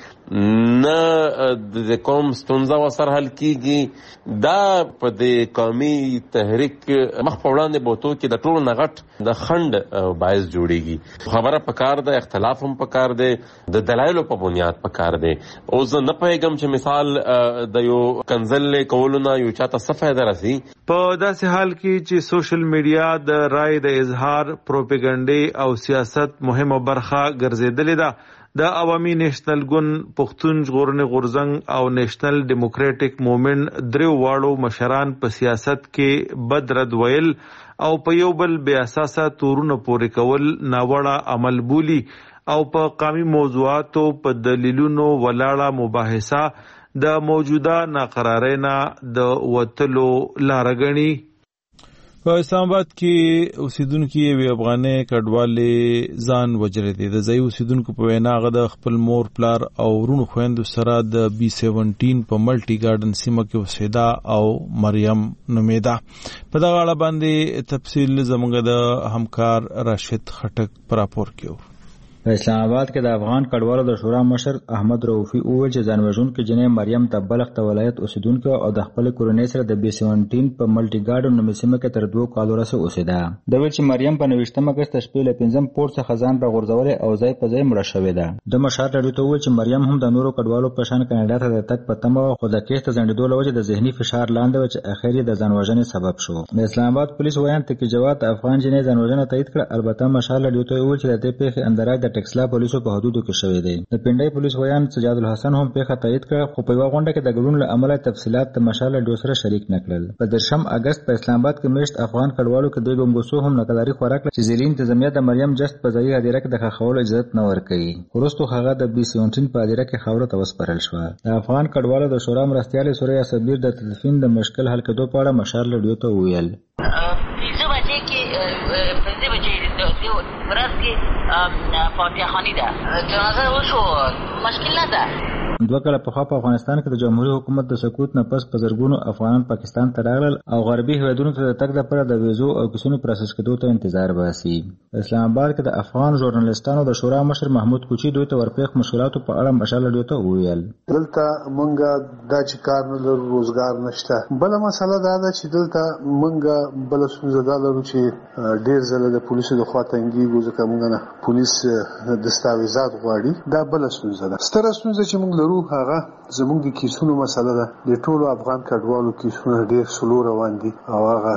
نه د قوم ستونزه وسره حل کیږي. دا په د قومي تحریک مخ په وړاندې بوتو کې د ټول نغټ د خند باعث جوړیږي. خبره پکار ده، اختلاف هم پکار ده، د دلایلو په بنیاد پکار ده. او زه نه پوهیږم چې مثال د یو کنزل کولو نه یو چاته څه فایده راسي. په داسې حال کې چې سوشل میډیا د رائے د اظهار، پروپاګاندا او سیاست مهمه برخه ګرځېدلې ده، د عوامي نېشنل ګوند، پښتون ژغورنې غورځنګ او نېشنل ډیموکراټک موومېنټ دریو واړو مشران په سیاست کې بد رد ویل او په یو بل بې اساسه تورونه پورې کول ناوړه عمل بولي او په قومي موضوعاتو په دلیلونو ولاړه مباحثه د موجوده ناقرارۍ نه د وتلو لاره ګڼي. په اسلام آباد کې اوسیدونکو یو افغاني کډوالې ځان وجلې دي. د ځای اوسیدونکو په وینا هغه د خپل مور پلار او ورونو خويندو سره د بي سیونټین په ملټي ګارډن سیمه کې اوسېدا او مریم نومیدا. په دغه اړه باندې تفصیل زموږ د همکار راشد خټک پر راپور کړو. په اسلام آباد کې د افغان کډوالو د شورا مشر احمد رؤفي وویل چې ځانوژونکې جنۍ مریم ته بلخ ته ولایت اوسیدونکو او د خپل کورنۍ سره د بي سیونټین په ملټي ګارډن نومې سیمه کې تر دوه کالو راځي اوسېده. د ویل چې مریم په نوښتمه اگست شپې له پنځم پورت څخه ځان راغورځولې او ځای په ځای مړه شوې ده. د مشر راډیو ته وویل چې مریم هم د نورو کډوالو په شان کاناډا ته د تګ په تمه و، خو د کېسته ځنډېدو له وجې د ذهني فشار لاندې و چې اخر یې د ځانوژنې سبب شو. د اسلام آباد پولیس ویان تکي جواد افغان جنۍ ځانوژنه تایید کړه. البته مشر راډیو ته وویل چې د دې پیښې اندراج د ټکسلا پولیسو حدودو کې شوې دي. د پنډای پولیس ویان سجاد الحسن هم پیښه تایید کړه، خو په یو غونډه کې د ګډون له امله تفصيلات د مشال ډو سره شریک نکړل. په درشم اگست په اسلام آباد کې مشت افغان کډوالو کې د ګنګوسو هم نقداري خوراک چې زیرین تنظیمیا د مریم جست په ځای هدیره کې د خخول اجازه نه ورکړي. ورستو هغه د بي سیونټین په هدیره کې خاور ته وسپارل شو. د افغان کډوالو د شورا مرستيال سوریا صبیر د تدفین د مشکل حل کېدو په اړه مشال ډیو ته ویل. پنځه بجې کې پنځه بجې د ورځ کې فاتحه خواني ده، جنازه وشو، مشکل نه ده. دوه کله پخوا په افغانستان کې د جمهوریت حکومت د سقوط نه پس په زرګونو افغانان پاکستان ته راغلل او غربي هیوادونو ته د تګ لپاره د ویزو او کیسونو پروسس کېدو ته انتظار باسي. په اسلام آباد کې د افغان ژورنالیستانو د شورا مشر محمود کوچی دوی ته ورپېښ مشکلاتو په اړه مشال ډیو ته وویل. دلته مونږه د چې کار نه لرو، روزګار نشته. بل مسله دا ده چې دلته مونږه بل څه زده لرو چې ډېر ځله د پولیسو د خوا تنګي ځکه مونږ نه پولیس دستاویزات غواړي. دا بل څه ده. ستره څه چې مونږ هغه زموږ د کیسونو مسله ده. د ټولو افغان کډوالو کیسونه ډېر سلو روان دي او هغه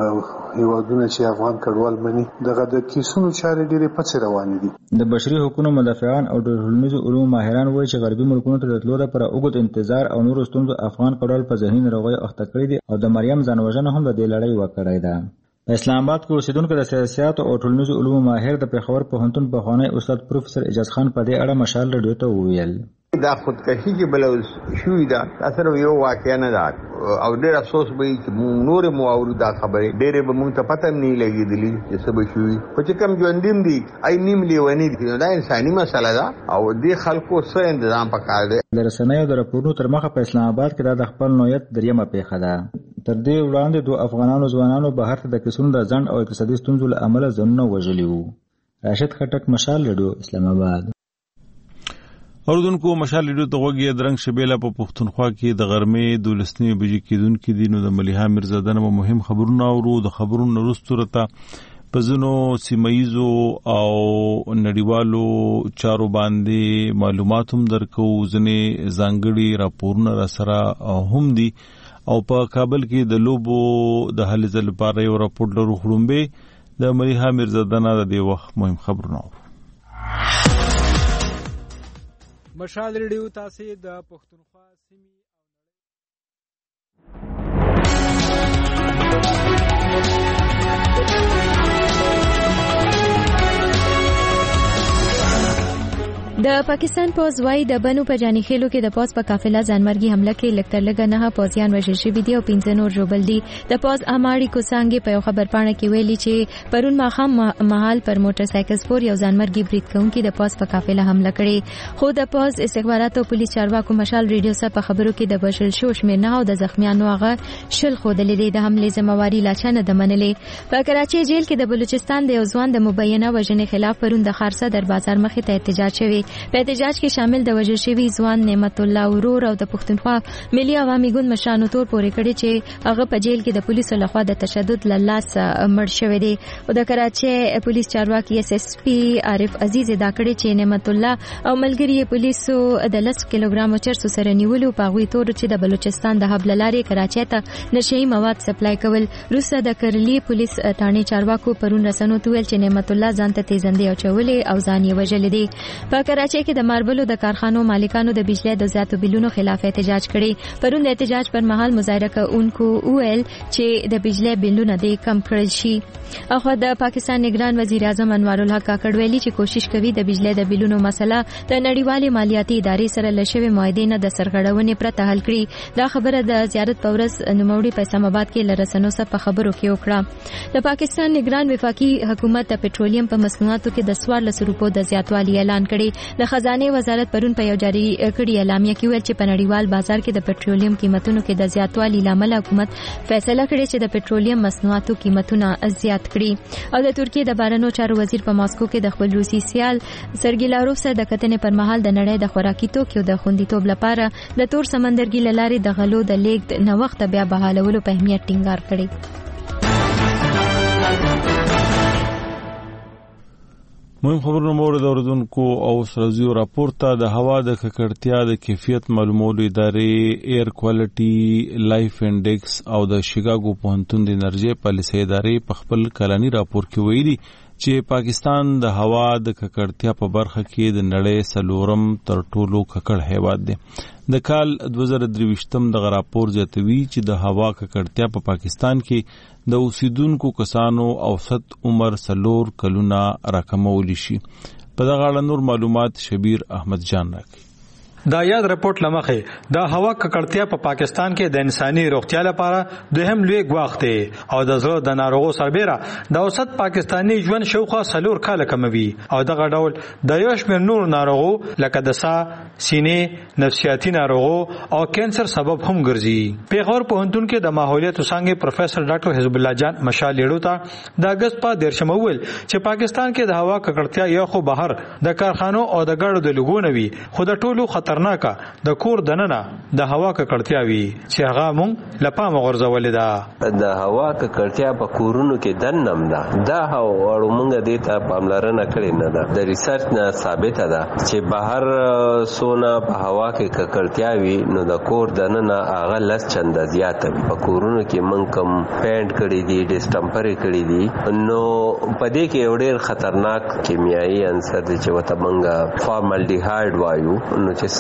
هیوادونه چې افغان کډوال مني دغه د کیسونو چارې ډېرې پڅې روانې دي. د بشري حقوقو مدافعان او د ټولنیزو علومو ماهران وایي چې غربي ملکونو ته د تلو لپاره اوږد انتظار او نورو ستونزو افغان کډوال په ذهني ناروغیو اخته کړي دي او د مریم ځانوژنه هم د دې لړۍ وکړې ده. په اسلام آباد کې اوسیدونکو د سیاست او ټولنیزو علومو ماهر د پېښور پوهنتون پخوانی استاد پروفیسور اعجاز خان په دې اړه مشال رادیو ته وویل دا خودکشي چې بل شوې ده اثر یو واقعا نه ده او ډېر افسوس به چې نور مو اورو دا خبره ډېر به مونږ ته پته نه لګېدلی چې څه به شوي خو چې کم ژوندیم دي ای نیم لیونی دي دا انساني مسله ده او دې خلکو څه تنظیم پکار دی. د رسنیو د راپورونو تر مخه په اسلام آباد کې دا د خپل نوعیت دریمه پیښه ده. تر دې وړاندې دوه افغانانو ځوانانو بهر ته د کیسونو د ځنډ او اقتصادي ستونزو له امله ځانونه وژلي وو. راشد خټک، مشال رادیو، اسلام آباد. اوردونکو مشال رادیو ته غوږی درنګ شبیله په پښتونخوا کې د غرمې دولسنی بجې کېدونکې دي. نو د ملیحه میرزاده نه مهم خبرونه اورو. د خبرونو وروسته راته په ځینو سیمایزو او نړیوالو چارو باندې معلومات هم درکو. ځینې ځانګړي راپورونه را سره هم دي او په کابل کې د لوبو د هلې ځل لپاره یو راپور لرو. خړومبې د ملیحه میرزاده نه د دې وخت مهم خبرونه اورو. مشال ریډیو تاسو د پښتونخوا سیمې د پاکستان پوز وايي د بنو په جاني خېلو کې د پوز په قافله ځانمرګي حمله کې لکتر لګ نه پوزیان وژل شوي دي او پنځه نور ژوبل دي. د پوز اماړي کوسانګي په یو خبر پاڼه کې ویلي چې پرون ماخام مهال پر موټر سایکل سپور یو ځانمرګي برید کوونکي د پوز په قافله حمله کړې. خو د پوز استخبارات او پولیس چارواکو مشال ریډیو سره په خبرو کې د بشل شو شمیر نه او د زخمیانو هغه شل خودلې دي. د حمله ذمہواری لا چانه د منلې. په کراچي جیل کې د بلوچستان د یو ځوان د مبینه وژنې خلاف پرون د خارسه در بازار مخې ته احتجاج شوی. په احتجاج کې شامل د وژل شوي ځوان نعمت الله ورور او د پښتونخوا ملي عوامي ګوند مشرانو تور پورې کړي چې هغه په جیل کې د پولیسو لخوا د تشدد له لاسه مړ شوی دی. او د کراچي پولیس چارواکي اس اس پی عارف عزیز دا کړي چې نعمت الله او ملګری پولیسو د لس کیلوګرام چرسو سره نیولو په غوي تور چې د بلوچستان د حبل لارې کراچي ته نشئی مواد سپلای کول. روسه د کرلی پولیس ټاڼي چارواکو پرون رسنو ته ویل چې نعمت الله ځان ته تیزندې اچولې او ځان یې وژل دي. په کراچي کې د ماربلو د کارخانو مالکانو د بجلی د زیاتو بلونو خلاف احتجاج کړي. پرون د احتجاج پر مهال مظاهره کوونکو ویل چې د بجلی بلونه د کم کړل شي. اخو د پاکستان نگران وزیر اعظم انوار الحق کاکړ ویلي چې کوشش کوي د بجلی د بلونو مسله د نړیوالې مالیاتي ادارې سره لشوي معاهدې نه د سرغړونې پرته حل کړي. دا خبره د زیارت په ورځ نوموړي په اسلام آباد کې لرسنو سره په خبرو کې وکړه. د پاکستان نگران وفاقي حکومت د پټرولیم په مصنوعاتو کې د څوارلس لس روپو د زیاتوالي اعلان کړي. د خزانه وزارت پرون په یو جاری کړي اعلامیه کې ویل چې په نړیوال بازار کې د پټرولیم قیمتونو کې د زیاتوالي لامل حکومت فیصله کړې چې د پټرولیم مصنوعاتو قیمتونه زیات کړي. او د ترکیه د بهرنیو چارو وزیر په ماسکو کې د خپل روسي سیال سرګی لاروف سره د کتنې پر مهال د نړۍ د خوراکي توکو د خوندیتوب لپاره د تور سمندرګي لارې د غلو د لیږد نه وخت بیا بحالولو په اهمیت ټینګار کړی. مهم خبرونه مو د اوردونکو او سرزیو راپورته د هوا د ککړتیا د کیفیت معلومولو ادارې ایر کوالټي لایف انډیکس او د شیکاګو پوهنتون د انرژي پالیسي ادارې په خپل کلاني راپور کې ویلي چې پاکستان د هوا د ککړتیا په برخه کې د نړۍ څلورم تر ټولو ککړ هیواد دی. د کال دوه زره درویشتم د راپور زیاتوي چې د هوا ککړتیا په پاکستان کې د اوسیدونکو کسانو اوسط عمر څلور کلونه راکمول شي. په دغه اړه نور معلومات شبیر احمد جان راکړي. دا یاد رپورت لمخه د هوا ککړتیا په پاکستان کې د انساني روغتیا لپاره دوهم لوی ګواښ دی او د زړه د ناروغو سربېره د اوسط پاکستاني ژوند شاوخوا څلور کاله کموي او دغه ډول د یو شمېر نور ناروغو لکه د ساه، سینې، نفسیاتي ناروغو او کینسر سبب هم ګرځي. پیښور پوهنتون کې د ماحولیت څانګې پروفیسور ډاکټر حزب الله جان مشال لیړو ته د اگست په دیرشم ویل چې پاکستان کې د هوا ککړتیا یو خو بهر د کارخانو او د ګاډو د لګونو وي خو د ټولو خطرناکه د کور دننه د هوا ککړتیا وي چې هغه مونږ لپاره غورځولې ده. د هوا ککړتیا په کورونو کې دننم ده دا هوا مونږ دې ته پاملرنه کړې نه ده. د ریسرچ نه ثابته ده چې بهر سونه په هوا کې ککړتیا وي نو د کور دننه هغه لس چنده زیات وي. په کورونو کې مونږ کم پینټ کړی دي، ډسټمپر کړی دي نو په دې کې ډېر خطرناک کیمیاوي عنصر دي چې وته مونږ فارمالډیهایډ وایو نو چې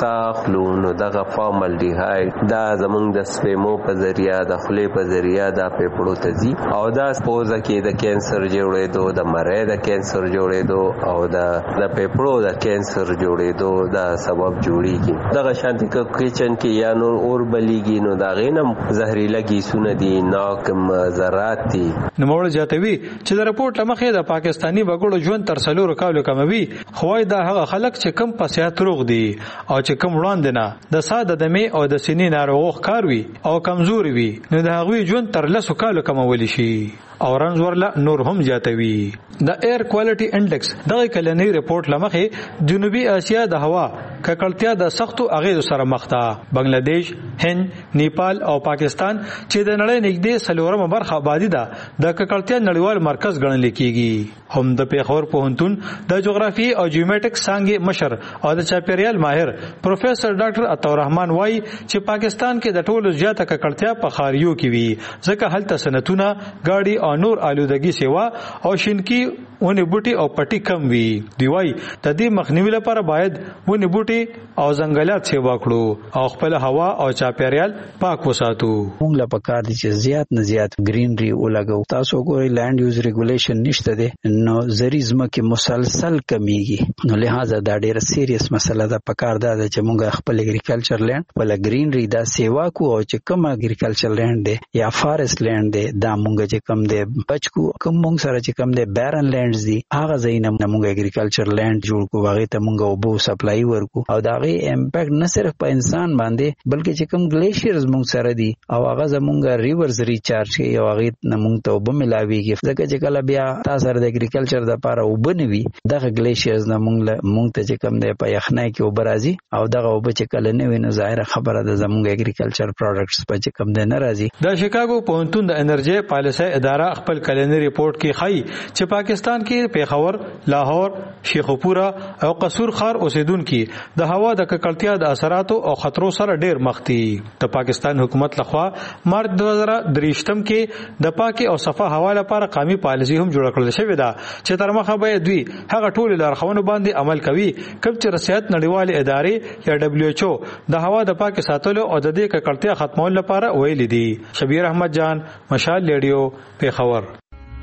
ساخلو نو دغه فارمالډیهایډ دا زمونږ د سپیمو په ذریعہ د خولې په ذریعہ دا پیپړو ته ځي او دا پوزه کې د کینسر جوړېدو د مری د کینسر جوړېدو او د د پیپړو د کینسر جوړېدو دا سبب جوړیږي. دغه شانتي کچن کې یا نور اور بلیږي نو دا غینم زهريله ګیسونه دي ناک ذرات دي. نوموړ جاتوي چې د رپورت لمخې د پاکستانی وګړو ژوند تر څلور کالو کموي خوای دا هغه خلک چې کم په صحت روغ دي او چې کم وړاندې نه د ساده دمې او د سینې ناروغ کار وي او کمزوري وي نو د هغوی ژوند تر لسو کالو کمولی شي. او رنزورلا نور هم جاتوي د ایر کوالټي انډیکس دغه کلنی رپورت لمخې جنوبي اسیا د هوا ککړتیا د سختو اغیزو سره مخ ده. بنگلاديش، هند، نیپال او پاکستان چې د نړۍ نږدې څلورمه برخه آبادی ده د ککړتیا نړیوال مرکز ګڼل کېږي. هم د پیښور پوهنتون د جغرافي او جیومټریک څانګې مشر او د چاپیریال ماهر پروفیسور ډاکټر عطاالرحمن وایي چې پاکستان کې د ټولو زیاته ککړتیا په خاریو کې وي ځکه هلته صنعتونه، ګاډي او نور آلودګي سیوا او شینکی ونې بوټي او پټي کم وي. دی وایي د دې مخنیوي لپاره باید ونې بوټي او ځنګلات سیوا کړو او خپل هوا او چاپیریال پاک وساتو. موږ لا پکار دي چې زیات نه زیات گرینری ولګو. تاسو ګورئ لانډ یوز ریګولیشن نشته ده نو زری زمکه مسلسل کمیږي نو لہذا دا ډیره سیریس مسله ده. پکار ده چې موږ خپل اګریکلچر لانډ ولا گرینری دا سیوا کو او چې کوم اګریکلچر لانډ ده یا فارست لانډ ده دا موږ چې کم ده بچکو کوم موږ سره چې کم ده بیرن لانډ دي هغه زینه موږ اګریکلچر لانډ جوړ کو هغه ته موږ وبو سپلای ورکو او دا غي امپیکټ نه صرف په انسان باندې بلکې چې کوم ګلیشیرز موږ سره دي او هغه زموږ ریورز ریچارج کوي او هغه نه موږ ته وبو ملاويږي ځکه چې کله بیا تاسو سره د اګریکلچر د لپاره وبنوي دغه ګلیشیرز نه موږ موږ ته چې کوم دی په یخنۍ کې وبرازي او دغه وب چې کله نه ویني ظاهر خبره ده زموږ اګریکلچر پروډکټس په چې کوم دی ناراضي. د شیکاګو پوهنتون د انرژي پالیسي اداره خپل کلنی ریپورت کې خای چې پاکستان کې پیښور، لاهور، شیخوپورا او قصور خار اوسیدونکو د هوا د ککړتیا د اثراتو او خطرو سره ډیر مخ دي. د پاکستان حکومت لخوا مارچ دوه هزار درې کې د پاکي او صفه هوا لپاره قومي پالیسي هم جوړ کړل شوې ده چې تر مخه به دوی هغه ټول لارښوونو باندې عمل کوي کوم چې رسمیت نړیوال ادارې یا دبليو ایچ او د هوا د پاکي ساتلو او د دې ککړتیا ختمولو لپاره ویلي دي. شبیر احمد جان، مشال ریډیو، پیښور.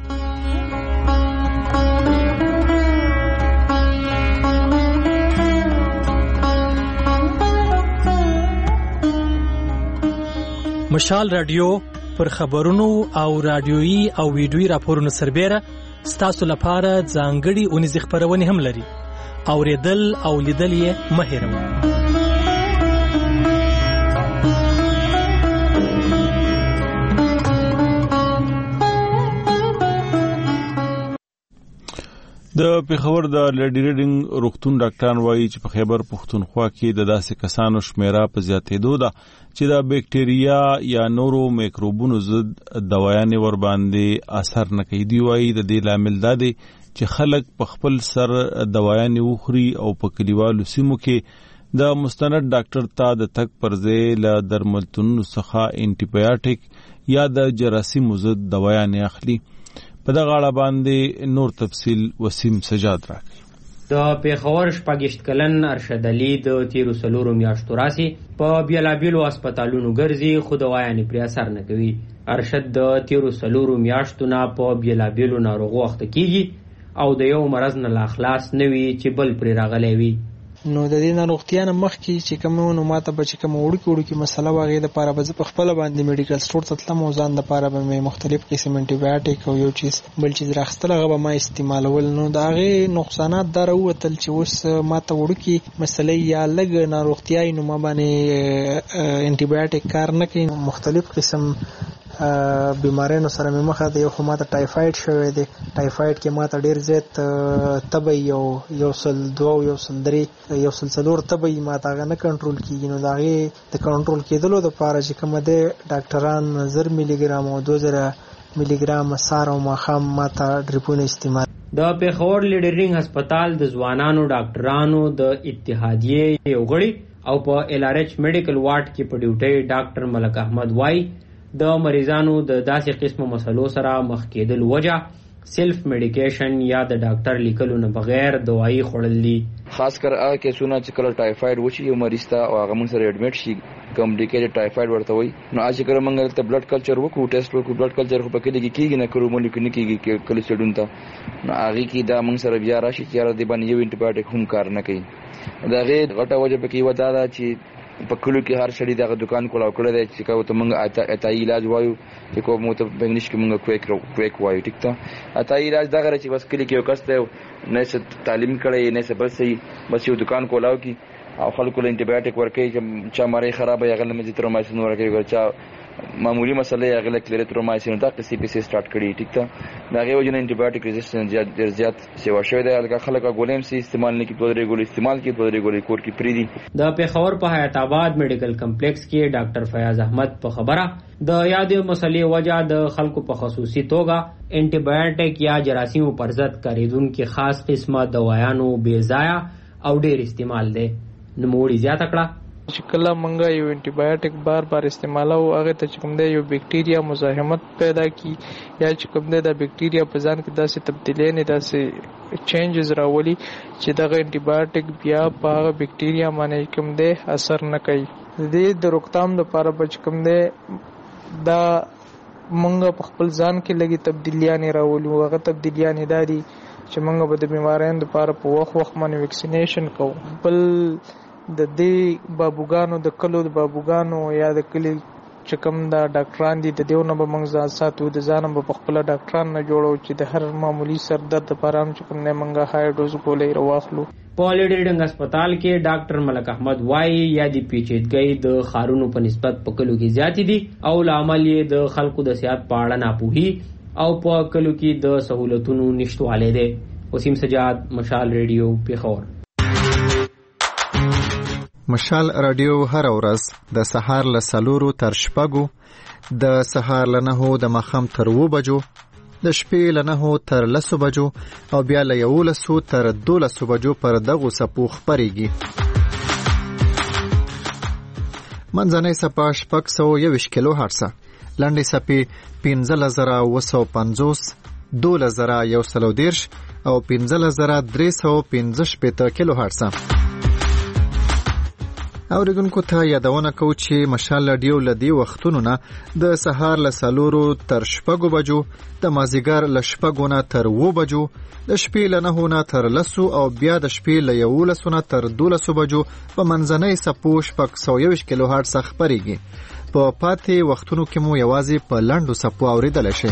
مشال رادیو پر خبرونو او رادیويي او ویډیويي راپورونو سربېره ستاسو لپاره ځانګړي اونیزې خبرونه هم لري. اوریدل او لیدل یې مه هېروئ. د پیښور د لیډي ریډینګ روغتون ډاکټران وایي چې په خیبر پښتونخوا کې د داسې کسانو شمیره په زیاتېدو ده چې د بیکټیریا یا نورو میکروبونو ضد دوايانې ور باندې اثر نه کوي. دی وایي د دې لامل دا دی چې خلک په خپل سر دوايانې وخوري او په کلیوالو سیمو کې د مستند ډاکټر ته د تک پر ځای له درملتونونو څخه انټي بایوټیک یا د جراثیمو ضد دوايانې اخلي. په دغه اړه باندې نور تفصیل وسیم سجاد راکړي. د پیښور شپږشت کلن ارشد علي د تیرو څلورو میاشتو راسي په بیلابیلو هسپتالونو ګرځي خو دوايانې پرې اثر نه کوي. ارشد د تیرو څلورو میاشتو نه په بیلابیلو ناروغو اخته کیږي او د یو مرض نه لا خلاص نه وي چې بل پرې راغلی وي. نو د دې ناروغتیا نه مخکې چې کومونو ماته به چې کوم وړوکي وړوکي مسله واغې د پاره به زه په خپل باندې میډیکل سٹور ته تلم او ځان د پاره به مې مختلف قسم انټي بایوټیک او یو چیز بل چیز راخستل هغه به ما استعمالول. نو دا هغه نقصانات دره وتل چې اوس ماته وړوکي مسله یا لګ ناروغتیا نو ما باندې انټي بایوټیک کار نه کوي. مختلف قسم بیمارانو سره مې مخه ده. یو خو ماته ټایفاید شوی دی. ټایفاید کې ماته ډیر زیات تبه یو یو سل دوه یو سل درې یو سل څلور تبه ماته هغه نه کنټرول کیږي. نو د هغې د کنټرول کېدلو دپاره چې کومه دی ډاکټران زر ملي ګرام او دوه زره ملي ګرام سهار او ماښام ماته ډریپونه استعمال. د پیښور لیډي ریډینګ هسپتال د ځوانانو ډاکټرانو د اتحادیې یو غړي او په ال ار ایچ میډیکل وارډ کې په ډیوټي ډاکټر ملک احمد وای د مریضانو د داسې قسمه مسلو سره مخ کېدل وجه سیلف میډیکیشن یا د ډاکټر لیکلو نه بغیر دوايي خوړل دي. خاص کر هغه کیسونه چې کله ټایفاید وشي یو مریض ته او هغه موږ سره اډمیټ شي کمپلیکیټډ ټایفاید ورته وي نو اځ کله موږ ته بلډ کلچر وکړو ټیسټ وکړو بلډ کلچر خو پکې لګي کیږي نه کړو مونږ کې نه کیږي کله سړون ته نو هغه کې دا موږ سره بیا راشي چې را دي باندې یو انټي بایوټیک هم کار نه کوي. دا غي غټه وجه پکې ودا دا چې په کلو کې هر شړی دغه دکان کولاو کړی دی چې کوته موږ اتای علاج وایو چې کوم مو ته په انګلیش کې موږ کویک کویک وایو ټیک ته اتای علاج دغه چې بس کلی کې یو کس دی نه څه تعلیم کړی نه څه بل څه بس یو دکان کولاو کی او خلکو له انټي بایوټیک ورکړي چې چا مری خراب یا غل مزي ترومایسین ورکړي چا معمولی مسله یا غل کلیر ترومایسین دا قصې په سي سٹارټ کړي ټیک ته دا غي وجه نه انټي بایوټیک ریزिस्टेंस زیات ډیر زیات سیوا شوی دی الګه خلک غولیم سي استعمال نه کی دوه درې ګولې استعمال کی دوه درې ګولې کور کې پری دي. د پیښور په حیات آباد میډیکل کمپلیکس کې ډاکټر فیاض احمد په خبره د یادې مسلې وجه د خلکو په خصوصي توګه انټي بایوټیک یا جراثیمو پر ضد کاریدونکو خاص قسمه دوايانو بے ضایع او ډیر استعمال دي. نموړي زیاته کړه چې کله مونږه یو انټي بایوټیک بار بار استعمالو هغه ته چې کوم دی یو بیکټیریا مزاحمت پیدا کی یا چې کوم دی د بیکټیریا په ځان کې داسې تبدیلی نه داسې چینجز راولي چې دغه انټي بایوټیک بیا په هغه بیکټیریا باندې کوم دی اثر نه کوي. د دې د روکتام لپاره به چې کوم دی دا مونږ په خپل ځان کې لګي تبدیلیاں راولو هغه تبدیلیاں دا دي چې مونږ به د بیماریانو لپاره په وخت وخت باندې ویکسینیشن کوو. بل د دې بابوګانو د کلو د بابوګانو یا د کلی چې کوم دا ډاکټران دي د دیونه به موږ ځان ساتو د ځانم په خپل ډاکټران نه جوړو چې د هر معمولی سر درد لپاره هم چې کوم نه موږ هاي ډوز ګولې راواخلو. په لیډرډنګ هسپتال کې ډاکټر ملک احمد وایي یا د پیچیدګۍ د خارونو په نسبت په کلو کې زیات دي او لامل یې د خلکو د صحت په اړه ناپوهي او په کلو کې د سہولتونو نشټواله دي. وسیم سجاد، مشال ریډیو، پیښور. مشال رادیو هر ورځ د سهار له څلورو تر شپږو د سهار له نهو د ماښام تر اووه بجو د شپې له نهو تر لسو بجو او بیا له یولسو تر دولسو بجو پر دغو څپو خپرېږي. منځنۍ څپه شپږ سوه یوویشت کیلو هرڅه، لنډې څپې پنځلس زره اووه سوه پنځوس، دولس زره یو سل او دېرش او پنځلس زره درې سوه پنځه شپېته کیلو هرڅه. اوریدونکو ته یادونه کوو چې مشال رادیو له دې وختونو نه د سهار له څلورو تر شپږو بجو، د مازدیګر له شپږو نه تر اووه بجو، د شپې له نهو نه تر لسو او بیا د شپې له یولسو نه تر دولسو بجو په منځنۍ څپو شپږ سوه یوویشت کیلو هرڅه خپرېږي. په پاتې وختونو کې مو یوازې په لنډو څپو اوریدلی شي.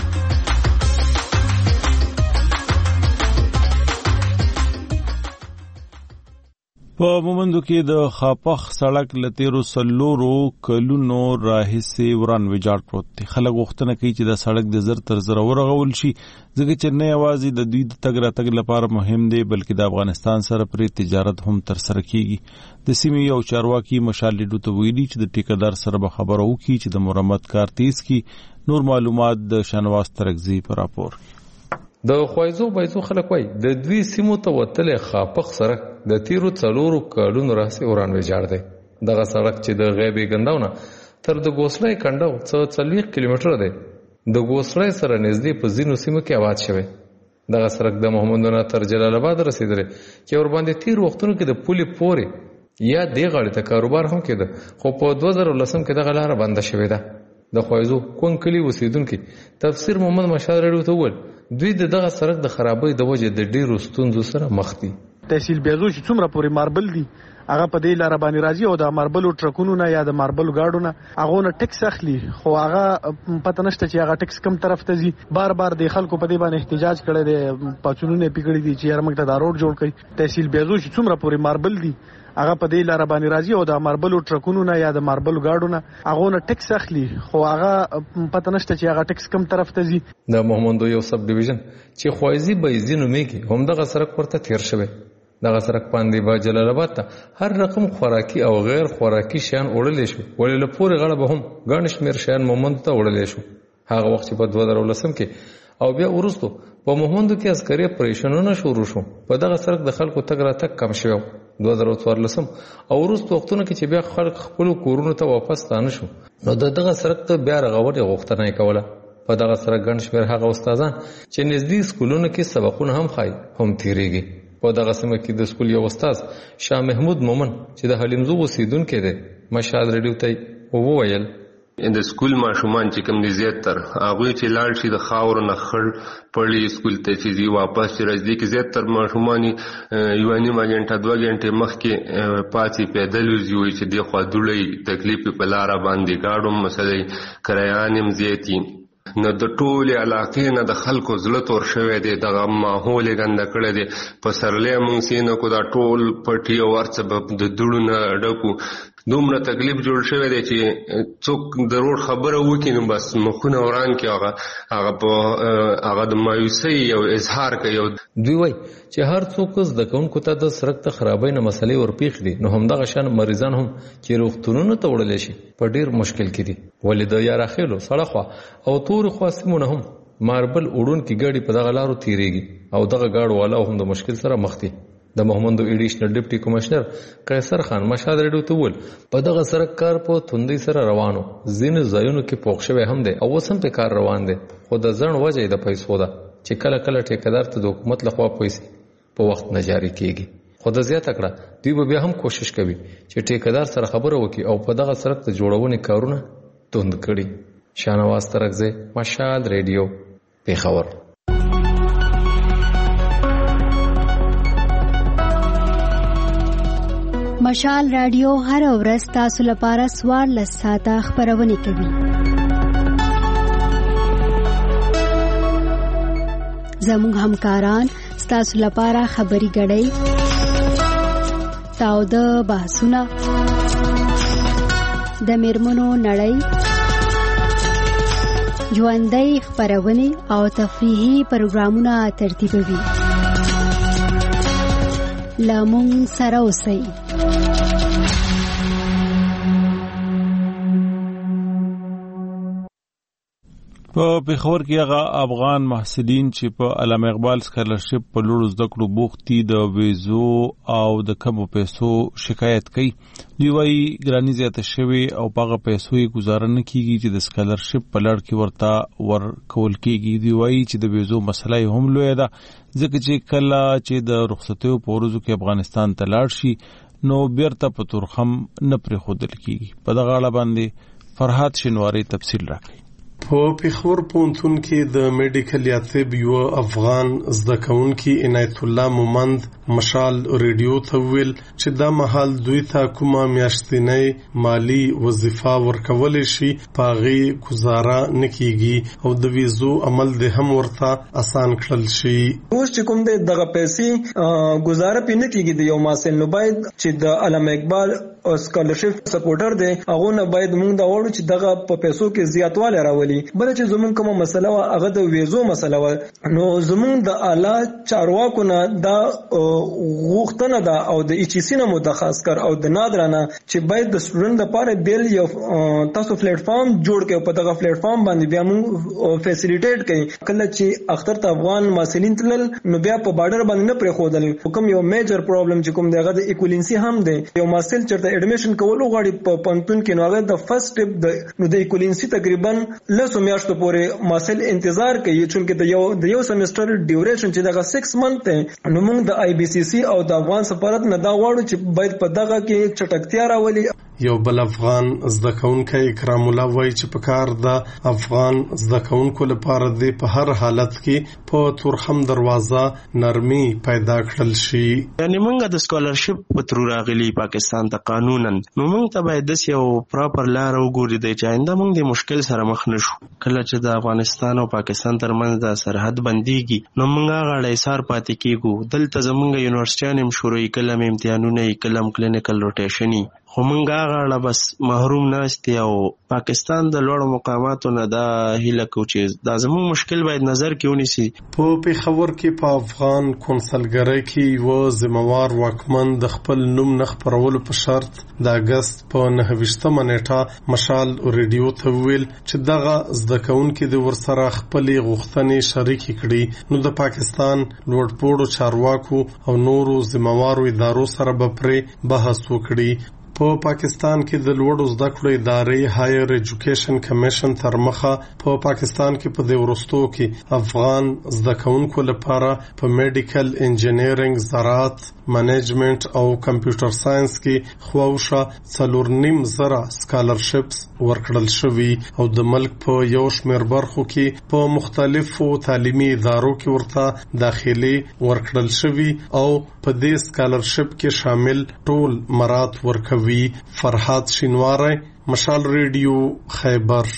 په مومندو کې د خاپخ سړک لتیرو سلورو کلونو راهیسې وران ویجاړ پروت دی. خلک غوښتنه کوي چې دا سړک د زر تر زره ورغول شي ځکه چې نه یوازې د دوی د تګ راتګ لپاره مهم دی بلکې د افغانستان سره پرې تجارت هم ترسره کیږي. د سیمې یو چارواکي مشال ریډیو ته ویلي چې د ټیکدار سره به خبره وکړي چې د مرمت کار تیز کړي. نور معلومات د شنواز ترکزی پر راپور. د خوایزو بایزو خلک وای د دوی سیمو ته وتلې خاپخ سړک د تیرو څلورو کلونو راهیسې وران ویجاړ دی. دغه سړک چې د غیبې ګنداونه تر د ګوسړی کنډو څه څلوېښت کیلومتره دی د ګوسړی سره نږدې په ځینو سیمو کې آباد شوی. دغه سړک د محمدونه تر جلال آباد رسېدلی چې ورباندې تیر وختونو کې د پولې پورې یا دې غاړې ته کاروبار هم کېده خو په دوه زره لسم کې دغه لاره بنده شوې ده. د خوایزو کون کلي اوسېدونکي تفسیر محمد مشال ریډیو ته وویل دوی د دغه سړک د خرابۍ د وجې د ډېرو ستونزو سره مخ دي. تحصیل بیازو چې څومره پورې ماربل دي هغه په دې لاره باندې راځي او د ماربلو ټرکونو نه یا د ماربلو گاډو نه هغه نه ټیکس اخلي خو هغه پته نشته چې هغه ټیکس کم طرف ته ځي. بار بار د خلکو په دې باندې احتجاج کړي دي، پاتونونه پکړي دي چې هر مکته دا روډ جوړ کړي. تحصیل بیازو چې څومره پورې ماربل دي هغه په دې لاره باندې راځي او د ماربلو ټرکونو نه یا د ماربلو گاډو نه هغه نه ټیکس اخلي خو هغه پته نشته چې هغه ټیکس کم طرف ته ځي. د محمدو یو سب ډیویژن چې خوایزي بایزي نومېږي هم دغه سړک ورته تیر شوی. دغه سړک باندې به جلال آباد ته هر رقم خوراکي او غیر خوراکي شیان وړلی شو ولې له پورې غاړه به هم ګڼ شمېر شیان مومندو ته وړلی شو. هغه وخت چې په دوه زره لسم کې او بیا وروستو په مومندو کې عسکري اپریشنونه شروع شو. په دغه سړک د خلکو تګ راتګ کم شوی دوه زره څوارلسم او وروستو وختونو کې چې بیا خلک خپلو کورونو ته واپس ستانه شو نو د دغه سړک ته بیا رغونې غوښتنه یې کوله. په دغه سره ګڼ شمېر هغه استادان چې نږدې سکولونو کې سبقونه هم ښایي هم تیریږي. په دغه سیمه کې د سکول یو استاد شاه محمود مومن چې د حلیمزو اوسیدونکی دی مشال ریډیو ته وویل د سکول ماشومان چې کوم دي زیاتره هغوی چې لاړ شي د خاورو نه خړ پړي سکول ته چې ځي واپس چې راځي کې زیاتره ماشومان یوه نیمه ګنټه دوه ګنټې مخکې پاتې پیدل وځي وایي چې دې خوا دوړی تکلیف په لاره باندې ګاډو مسلې کرایان هم زیاتي نو د ټولې علاقې نه د خلکو زړه تور شوی دی دغه ماحول یې ګنده کړی دی پسرلی موږ سینه کو دا ټول پټي او هر څه به د دوړو نه ډکو دومره تکلیف جوړ شوی دی چې څوک د روډ خبره وکړي نو بس مخونه وران کړي هغه هغه په هغه د مایوسۍ یو اظهار کوي. دوی وایي چې هر څوک زده کوونکو ته د سړک د خرابۍ نه مسلې ورپېښ دي نو همدغه شان مریضان هم چې روغتونونو ته وړلی شي په ډېر مشکل کې دي. ولې د یارخیلو سړه خوا او تورې خوا سیمونه هم ماربل وړونکي ګاډي په دغه لارو تیریږي او دغه ګاډو والا هم د مشکل سره مخ دي. د محمد ایډیشنل ډیپټي کمشنر قیصر خان مشهد ریډیو ته وویل په دغه سړک کار په توندۍ سره روانو ځینې ځایونو کې پوښ شوی هم دی او اوس هم پې کار روان دی خو د ځنډ وجه یې د پیسو ده چې کله کله ټیکهدار ته د حکومت لخوا پیسې په وخت نه جاري کیږي. خو د زیاته کړه دوی به بیا هم کوشش کوي چې ټیکهدار سره خبره وکړي او په دغه سړک د جوړونې کارونه توند کړي. شاهنواز ترکزی مشال ریډیو پېښور. مشال رادیو هر ورځ تاسو لپاره څوارلس ساعته خپرونه کوي. زموږ همکاران ستاسو لپاره خبري غړي تاوده بحثونه د میرمنو نړۍ ژوندۍ خپرونه او تفریحي پروګرامونه ترتیبوي. لامون سره اوسئ. په پېښور کې هغه افغان محصلین چې په علامه اقبال سکالرشپ په لوړو زده کړو بوخت دي د ویزو او د کمو پیسو شکایت کوي. دوی وایي ګراني زیاته شوې او په هغه پیسو یې ګزاره نه کیږي چې د سکالرشپ په لړ کې ورته ورکول کیږي. دوی وایي چې د ویزو مسله هم لویه ده ځکه چې کله چې د رخصتیو په ورځو کې افغانستان ته لاړ شي نو بیرته په تورخم نه پرېښودل کیږي. په دغه اړه باندې فرحات شینواری تفصیل راکړي. په پېښور پوهنتون کې د میډیکل یا طب یو افغان زده کوونکي عنایت الله مومند مشال ریډیو ته ویل چې دا مهال دوی ته کومه میاشتنۍ مالی وظیفه ورکول شي پاغي گزاره نکېږي او د ویزو عمل د هم ورته آسان کړل شي. اوس چې کوم دغه پیسې گزاره پې نه کېږي د یو محصل نو باید چې د علامه اقبال سکالرشپ سپورټر دی هغه نه باید موږ دا وړو چې دغه په پیسو کې زیاتوالی راولي. بل چې زمونږ کومه مسله وا هغه د ویزو مسله وا نو زمونږ د اعلی چارواکو نه دا غوښتنه ده او د ایچ سی نه متخصص کر او د نادرانه چې باید د سټوډنټ لپاره بیل یو تاسو پلیټ فارم جوړ کړئ په دغه پلیټ فارم باندې بیا موږ فیسیلیټیټ کړئ کله چې اختر ته افغان محصلین تلل نو بیا په بارډر باندې نه پرې خودل کوم یو میجر پرابلم چې کوم دغه د ایکولینسی هم دی یو محصل چرته اډمیشن کول غواړي په پنتون کې نو هغه د فرست سټپ د نو د ایکولینسی تقریبا لسو میاشتو پورې محصل انتظار کوي چې د یو د یو سیمستر ډیوریشن چې دغه سکس منث ته نو موږ د آی بي سی سی او د افغان سفارت نه دا غواړو چې باید په دغه کې چټکتیا راولي. یو بل افغان زده کوونکی اکرام الله وایي چې په کار د افغان زده کوونکو لپاره د په هر حالت کې په تورخم دروازه نرمي پیدا کړل شي. یعنی موږ د سکالرشپ په تر راغلي پاکستان ته قانونا نو موږ ته باید د یو پراپر لار وګوري د چاینده موږ د مشکل سره مخ نشو. کله چې د افغانستان او پاکستان ترمنځ د سرحد بنديږي نو موږ غاړه ایثار پاتې کیږو. دلته زموږ یونیورسيټیان هم شروعي کلم امتحانونه کلم کلینیکل روټیشني خو موږ غاړه بس محروم ناست او پاکستان د لوړو مقاماتو نه دا هیله کو چې دا زموږ مشکل باید نظر کې ونیسي. په پېښور کې په افغان کونسلګرۍ کې یو ذمہوار واکمن د خپل نوم نه خپرولو په شرط د اگست په نهه ویشتمه نیټه مشال ریډیو ته ویل چې دغه زده کوونکي د ورسره خپلې غوښتنې شریکې کړي نو د پاکستان لوړپوړو چارواکو او نورو ذمہوارو ادارو سره به پرې بحث وکړي. په پا پاکستان کې د لوړو زده کړو ادارې هایر ایجوکیشن کمیشن تر مخه په پا پاکستان کې په دې ورستو کې افغان زده کوونکو لپاره په میډیکل انجینرینګ، زراعت، منیجمنت او کمپیوټر ساينس کې خواوشه څلور نیم زره سکالرشپس ورکړل شوي او د ملک په یو شمېر برخو کې په مختلفو تعلیمي ادارو کې ورته داخلي ورکړل شوي او په دې سکالرشپ کې شامل ټول مراد ورکوي. فرحات شینواری، مشال ریډیو، خیبر.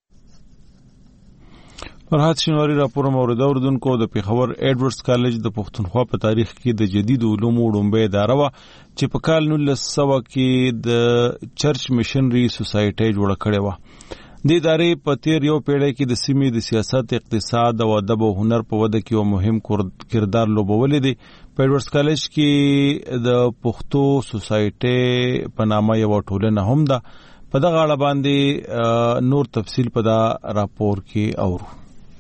فرحات شینواری راپور مورد اوردونکو د پیښور ایډورډز کالج د پښتونخوا په تاریخ کې د جدید علومو ډومبه اداره و چې په کال نولس سوه کې د چرچ میشنري سوسایټي جوړه کړې و. د ادارې په تیر یو پیړۍ کې د سیمې د سیاست، اقتصاد او ادب او هنر په وده کې یو مهم کردار لوبولی دی. په ایډورډز کالج کې د پښتو سوسایټي په نامه یو ټولنه هم ده. په دغه اړه باندې نور تفصیل په دا راپور کې اورو.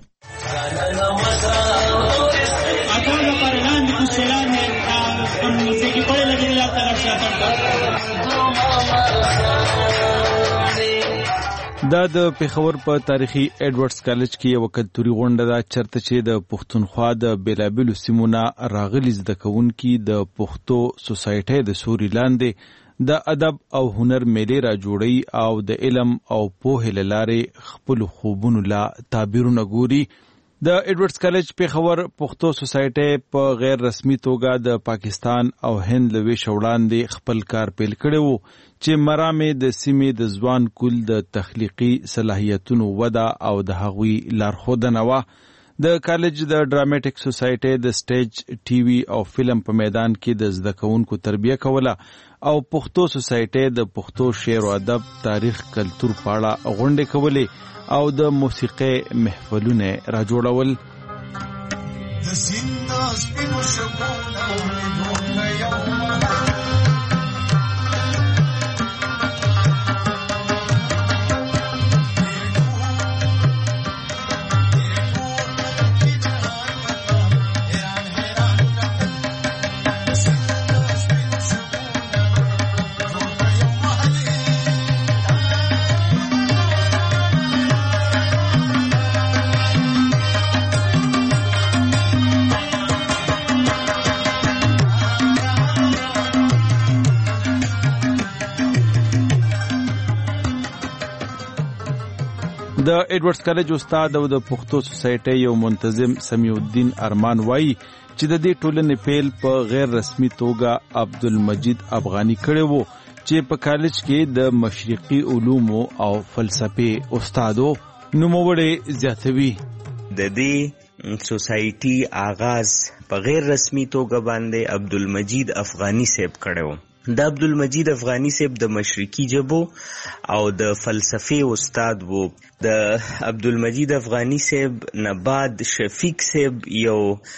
دا د پیښور په تاریخي ایډورډز کالج کې یو کلتوري غونډه ده چرته چې د پښتونخوا د بیلابیلو سیمونه راغلي زده کوونکي د پښتو سوسایټي د سوري لاندې د ادب او هنر میلې را جوړي او د علم او پوهې له لارې خپل خوبونو لا تعبیرونه ګوري. د ایډورډز کالج پیښور پښتو سوسایټي په غیر رسمي توګه د پاکستان او هند له ویش وړاندې خپل کار پیل کړی وو چې مرامې د سیمې د ځوان کول د تخلیقي صلاحیتونو وده او د هغوی لارښودنه وه. د کالج د ډراماټیک سوسایټي د سټیج، ټي وي او فلم په میدان کې د زده کوونکو تربیه کوله او پښتو سوسایټي د پښتو شعر او ادب، تاریخ، کلتور په اړه غونډې کولې او د موسیقۍ محفلونه را جوړول. د سیند سپینو شګونه د ایډورډز کالج استاد او د پښتو سوسایټي یو منتظم سمیع الدین ارمان وایي چې د دې ټولنې پیل په غیر رسمي توګه عبدالمجید افغاني کړی وو چې په کالج کې د مشرقي علومو او فلسفې استاد وو. نوموړی زیاتوي د دې سوسایټي آغاز په غیر رسمي توګه باندې عبدالمجید افغاني صاحب کړی وو. د عبدالمجید افغاني صاحب د مشرقي ژبو او د فلسفې استاد وو. د عبدالمجید افغاني صاحب نه بعد شفیق صاحب یو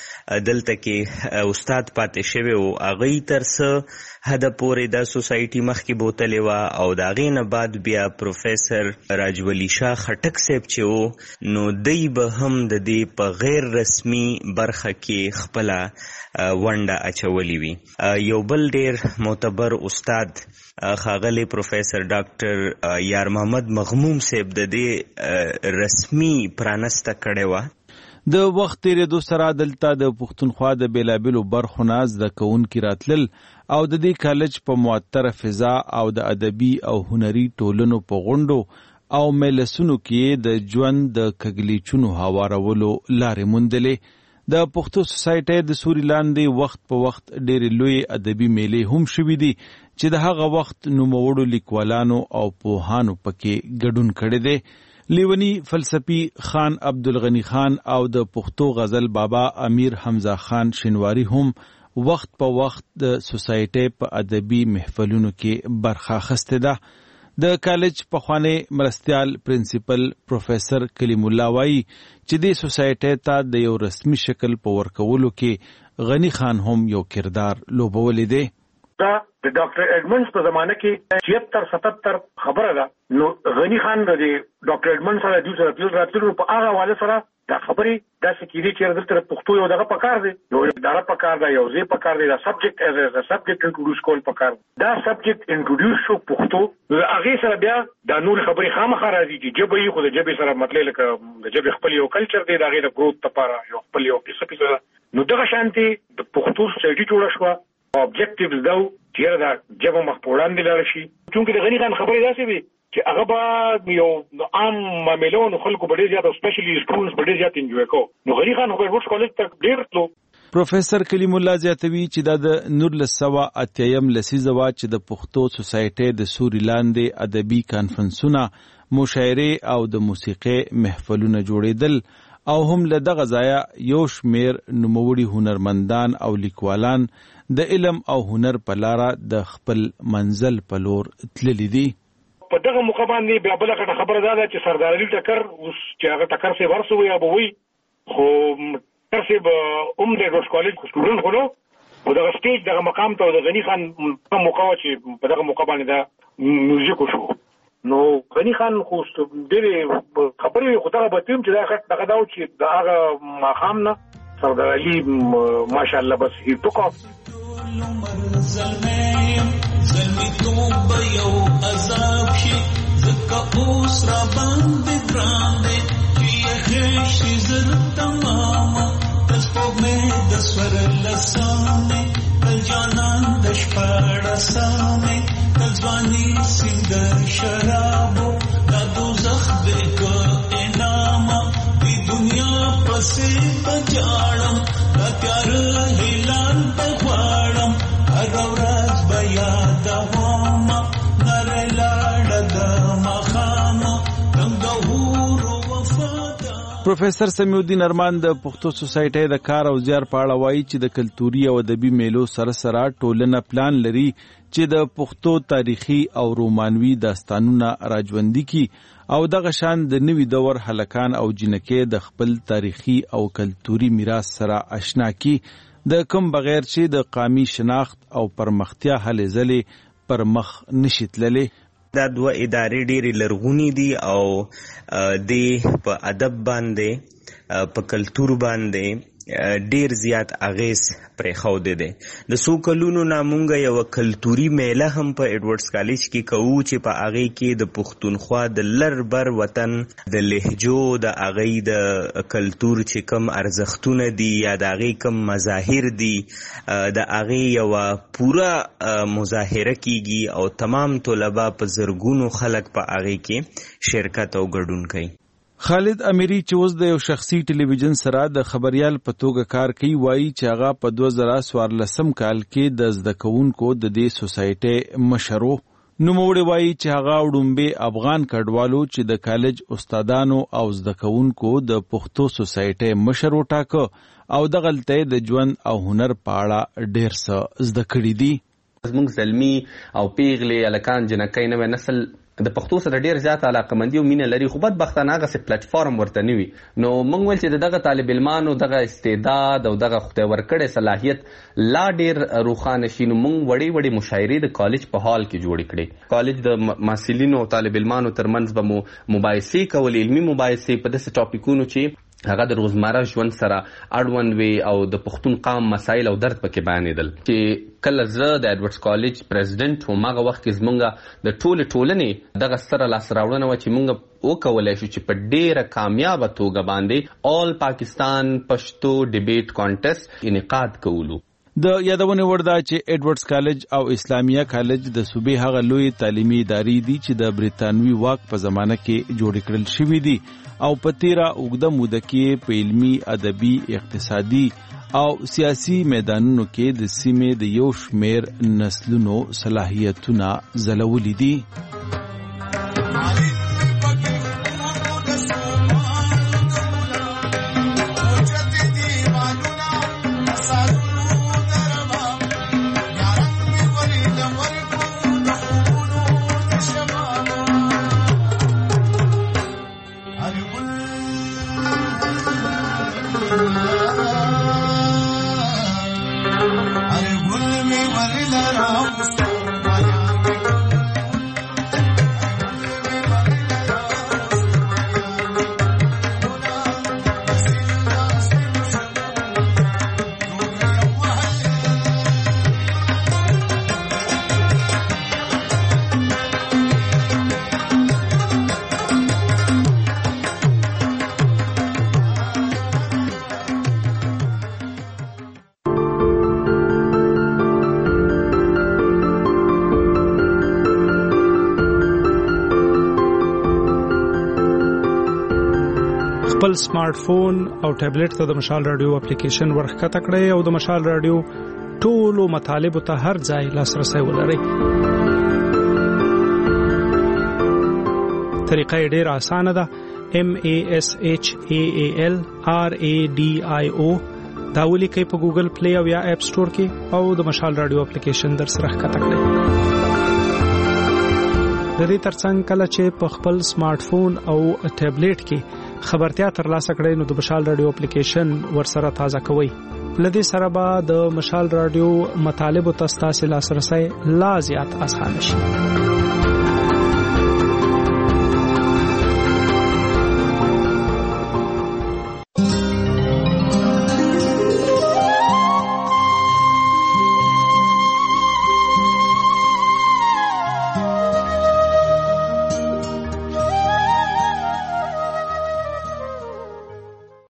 دلته کې استاد پاتې شوی وو. هغوی تر څه حده پورې دا سوسایټي مخکې بوتلې وه او د هغې نه بعد بیا پروفیسر راجولی شاه خټک صاحب چې وو نو دی به هم د دې په غیر رسمي برخه کې خپله ونډه اچولې وي. یو بل ډیر معتبر استاد ښاغلی پروفیسر ډاکټر یار محمد مغموم صاحب د دې رسمي پرانسته کړې وه. د وخت تیریدو سره دلته د پښتونخوا د بیلابیلو برخو نه زده کوونکي راتلل او د دې کالج په معطره فضا او د ادبي او هنري ټولنو په غونډو او مجلسونو کې د ژوند د کږلېچونو هوارولو لارې موندلې. د پښتو سوسایټي د سوري لاندې وخت په وخت ډېرې لوی ادبي میلې هم شوي دي چې د هغه وخت نوموړو لیکوالانو او پوهانو پکې ګډون کړی دی. لیونی فلسفي خان عبدالغنی خان او د پښتو غزل بابا امیر حمزه خان شینواری هم وخت په وخت د سوسایټي په ادبي محفلونو کې برخه اخیستې ده. د کالج پخوانی مرستیال پرنسپل پروفیسر کلیم الله وایي چې د سوسایټي ته د یو رسمي شکل په ورکولو کې غنی خان هم یو کردار لوبولی دی. دا د ډاکټر ایډمنډز په زمانه کې چھہتر ستتر خبره ده. نو غنی خان د ډاکټر ایډمنډ سره د سره تل راتلو په هغه حواله سره دا خبرې داسې کېدي چې دلته پښتو یو دغه پکار دی یو اداره پکار دی یو ځای پکار دی دا سبجیکټ ایز ا سبجیکټ انټروډیوس کول پکار دا سبجیکټ انټروډیوس شو پښتو هغه سره بیا دا نور خبرې خامخا راځي چې جبه یې خو د جبه سره مطلب لکه د جبه خپل یو کلچر دی دا غي د گروث لپاره یو خپل یو کیسه پیسه نو دغه شانتي د پښتو سوسایټي جوړه شو اوبجیکټیوز دا چې دا جبه مخ په وړاندې لاړ شي چې د غنی خان خبرې داسې وي چې هغه به یو عام معاملونو خلکو په ډېر زیات سپیشلی سټوډنټس په ډېر زیات انجوای کو نو غنی خان هوګورټ کالج تک ډېر تلو. پروفیسور کلیم الله زیاتوي چې دا د نور لسوا اتیم لسیزه وا چې د پښتو سوسایټي د سوري لاندې ادبي کانفرنسونه مشاعره او د موسیقي محفلونه جوړېدل او هم له دغه ځایه یو شمیر نوموړي هنرمندان او لیکوالان د علم او هنر په لاره د خپل منزل په لور تللي دي. په دغه موقع باندې بیا بل غټه خبره ده چې سردار علي ټکر اوس چې هغه ټکر سي ورسو یا به وي خو ټکر سي به اوم د روش کالج سټوډنټ خلو په دغه سټیج دغه مقام ته د غنی خان په موقع چې په دغه موقع باندې دا میوزیک شو نو غنی خان خو ډېر خبرې خدای به تیم چې دا غټ دغه دا چې دا هغه مقام نه سردار علي ماشاءالله بس هی ټوکا زلمی توب یو عذاب شي زکا اوس را باندې ګران دی چې خېشي زر تماما دس په مې د سور لسانه کل جانان د شپړ سامه کل ځواني سند شرابو دا دوزخ دې کو انعام دی دنیا پسې بجاړم دا تیار هلال په غواړم هر ورځ بیا دوام نرلاړه د مخامه څنګه هورو وفادا. پروفیسور سمیع الدین ارمان د پښتو سوسایټي د کار او زیار په اړه وایي چې د کلتوري او ادبي میلو سره سره ټولنه پلان لري چې د پښتو تاریخي او رومانوي داستانونه راژوندي کی او دغه شان د نوي دور هلکان او جنکې د خپل تاریخي او کلتوري میراث سره آشنا کی د کوم بغیر چې د قومي شناخت او پرمختیا هلې ځلې پر مخ نشي تللی. دا دوه ادارې ډېرې لرغونې دي او د په ادب باندې په کلتور باندې ډیر زیات اغیز پرېښودی دی. د څو کلونو نه مونږ یوه کلتوري میله هم په ایډورډز کالج کې کوو چې په هغې کې د پښتونخوا د لر بر وطن د لهجو د هغې د کلتور چې کم ارزښتونه دي یا د هغې کم مظاهر دي د هغې یوه پوره مظاهره کیږي او تمام طلبه په زرګونو خلک په هغې کې شرکت او ګډون کوي. خالد امیری چې اوس د یو شخصي ټلویزیون سره د خبريال په توګه کار کوي وایي چې هغه په دوه زره څوارلسم کال کې د زده کوونکو د دې سوسایټي مشرو نوموړی وایي چې هغه وړومبې افغان کډوالو چې د کالج استادانو او زده کوونکو د پښتو سوسایټي مشر وټاکه او دغلته د ژوند او هنر په اړه ډېر څه زده کړي دي. زموږ زلمی او پیغلې الکان جنکۍ نوې نسل د پښتو سره ډیر زیات علاقمندي او مینه لري خو بدبختانه هغه څه پلیټ فارم ورته نه وي. نو موږ ویل چې دغه طالب علمانو دغه استعداد او دغه خدای ورکړی صلاحیت لا ډیر روښانه شي نو موږ وړې وړې مشاعرې د کالج په حال کې جوړې کړې. کالج د محصلینو او طالب علمانو ترمنځ به مو مباحثې کولې علمي مباحثې په داسې ټاپیکونو چې هغه د روزمره ژوند سره اړوند وي او د پښتون قام مسایل او درد پکې بیانېدل. چې کله زه د ایډورډز کالج پریزیډنټ وم هغه وخت کې زمونږ د ټولې ټولنې دغه ستره لاسته راوړنه وه چې مونږ وکولی شو چې په ډېره کامیابه توګه باندې آل پاکستان پښتو ډیبیټ کانټیسټ انعقاد کولو. د یادونې وړ ده چې ایډورډز کالج او اسلامیه کالج د صوبې هغه لوی تعلیمي ادارې دي چې د بریتانوي واک په زمانه کې جوړې کړل شوي دي او په تیره اوږده موده کې په علمي ادبي اقتصادي او سیاسي میدانونو کې د سیمې د یو شمیر نسلونو صلاحیتونه ځلولي دي. خپل سمارټ فون او ټابلیټ ته د مشال رادیو اپلیکیشن ورښکته کړئ او د مشال رادیو ټولو مطالبو ته هر ځای لاسرسی ولرئ. طریقه یې ډېره اسانه ده. M A S H A A L R A D I O دا ولیکئ په ګوګل پلی او یا اپ سٹور کې او د مشال رادیو اپلیکیشن در سره ښکته کړئ. د دې ترڅنګ کله چې په خپل سمارټ فون او ټابلیټ کې خبرتیا ترلاسه کړئ نو د مشال رادیو اپلیکیشن ورسره تازه کوئ. لدې سره به د مشال رادیو مطالبو ته ستاسو لاسرسی لا زیات اسانه شي.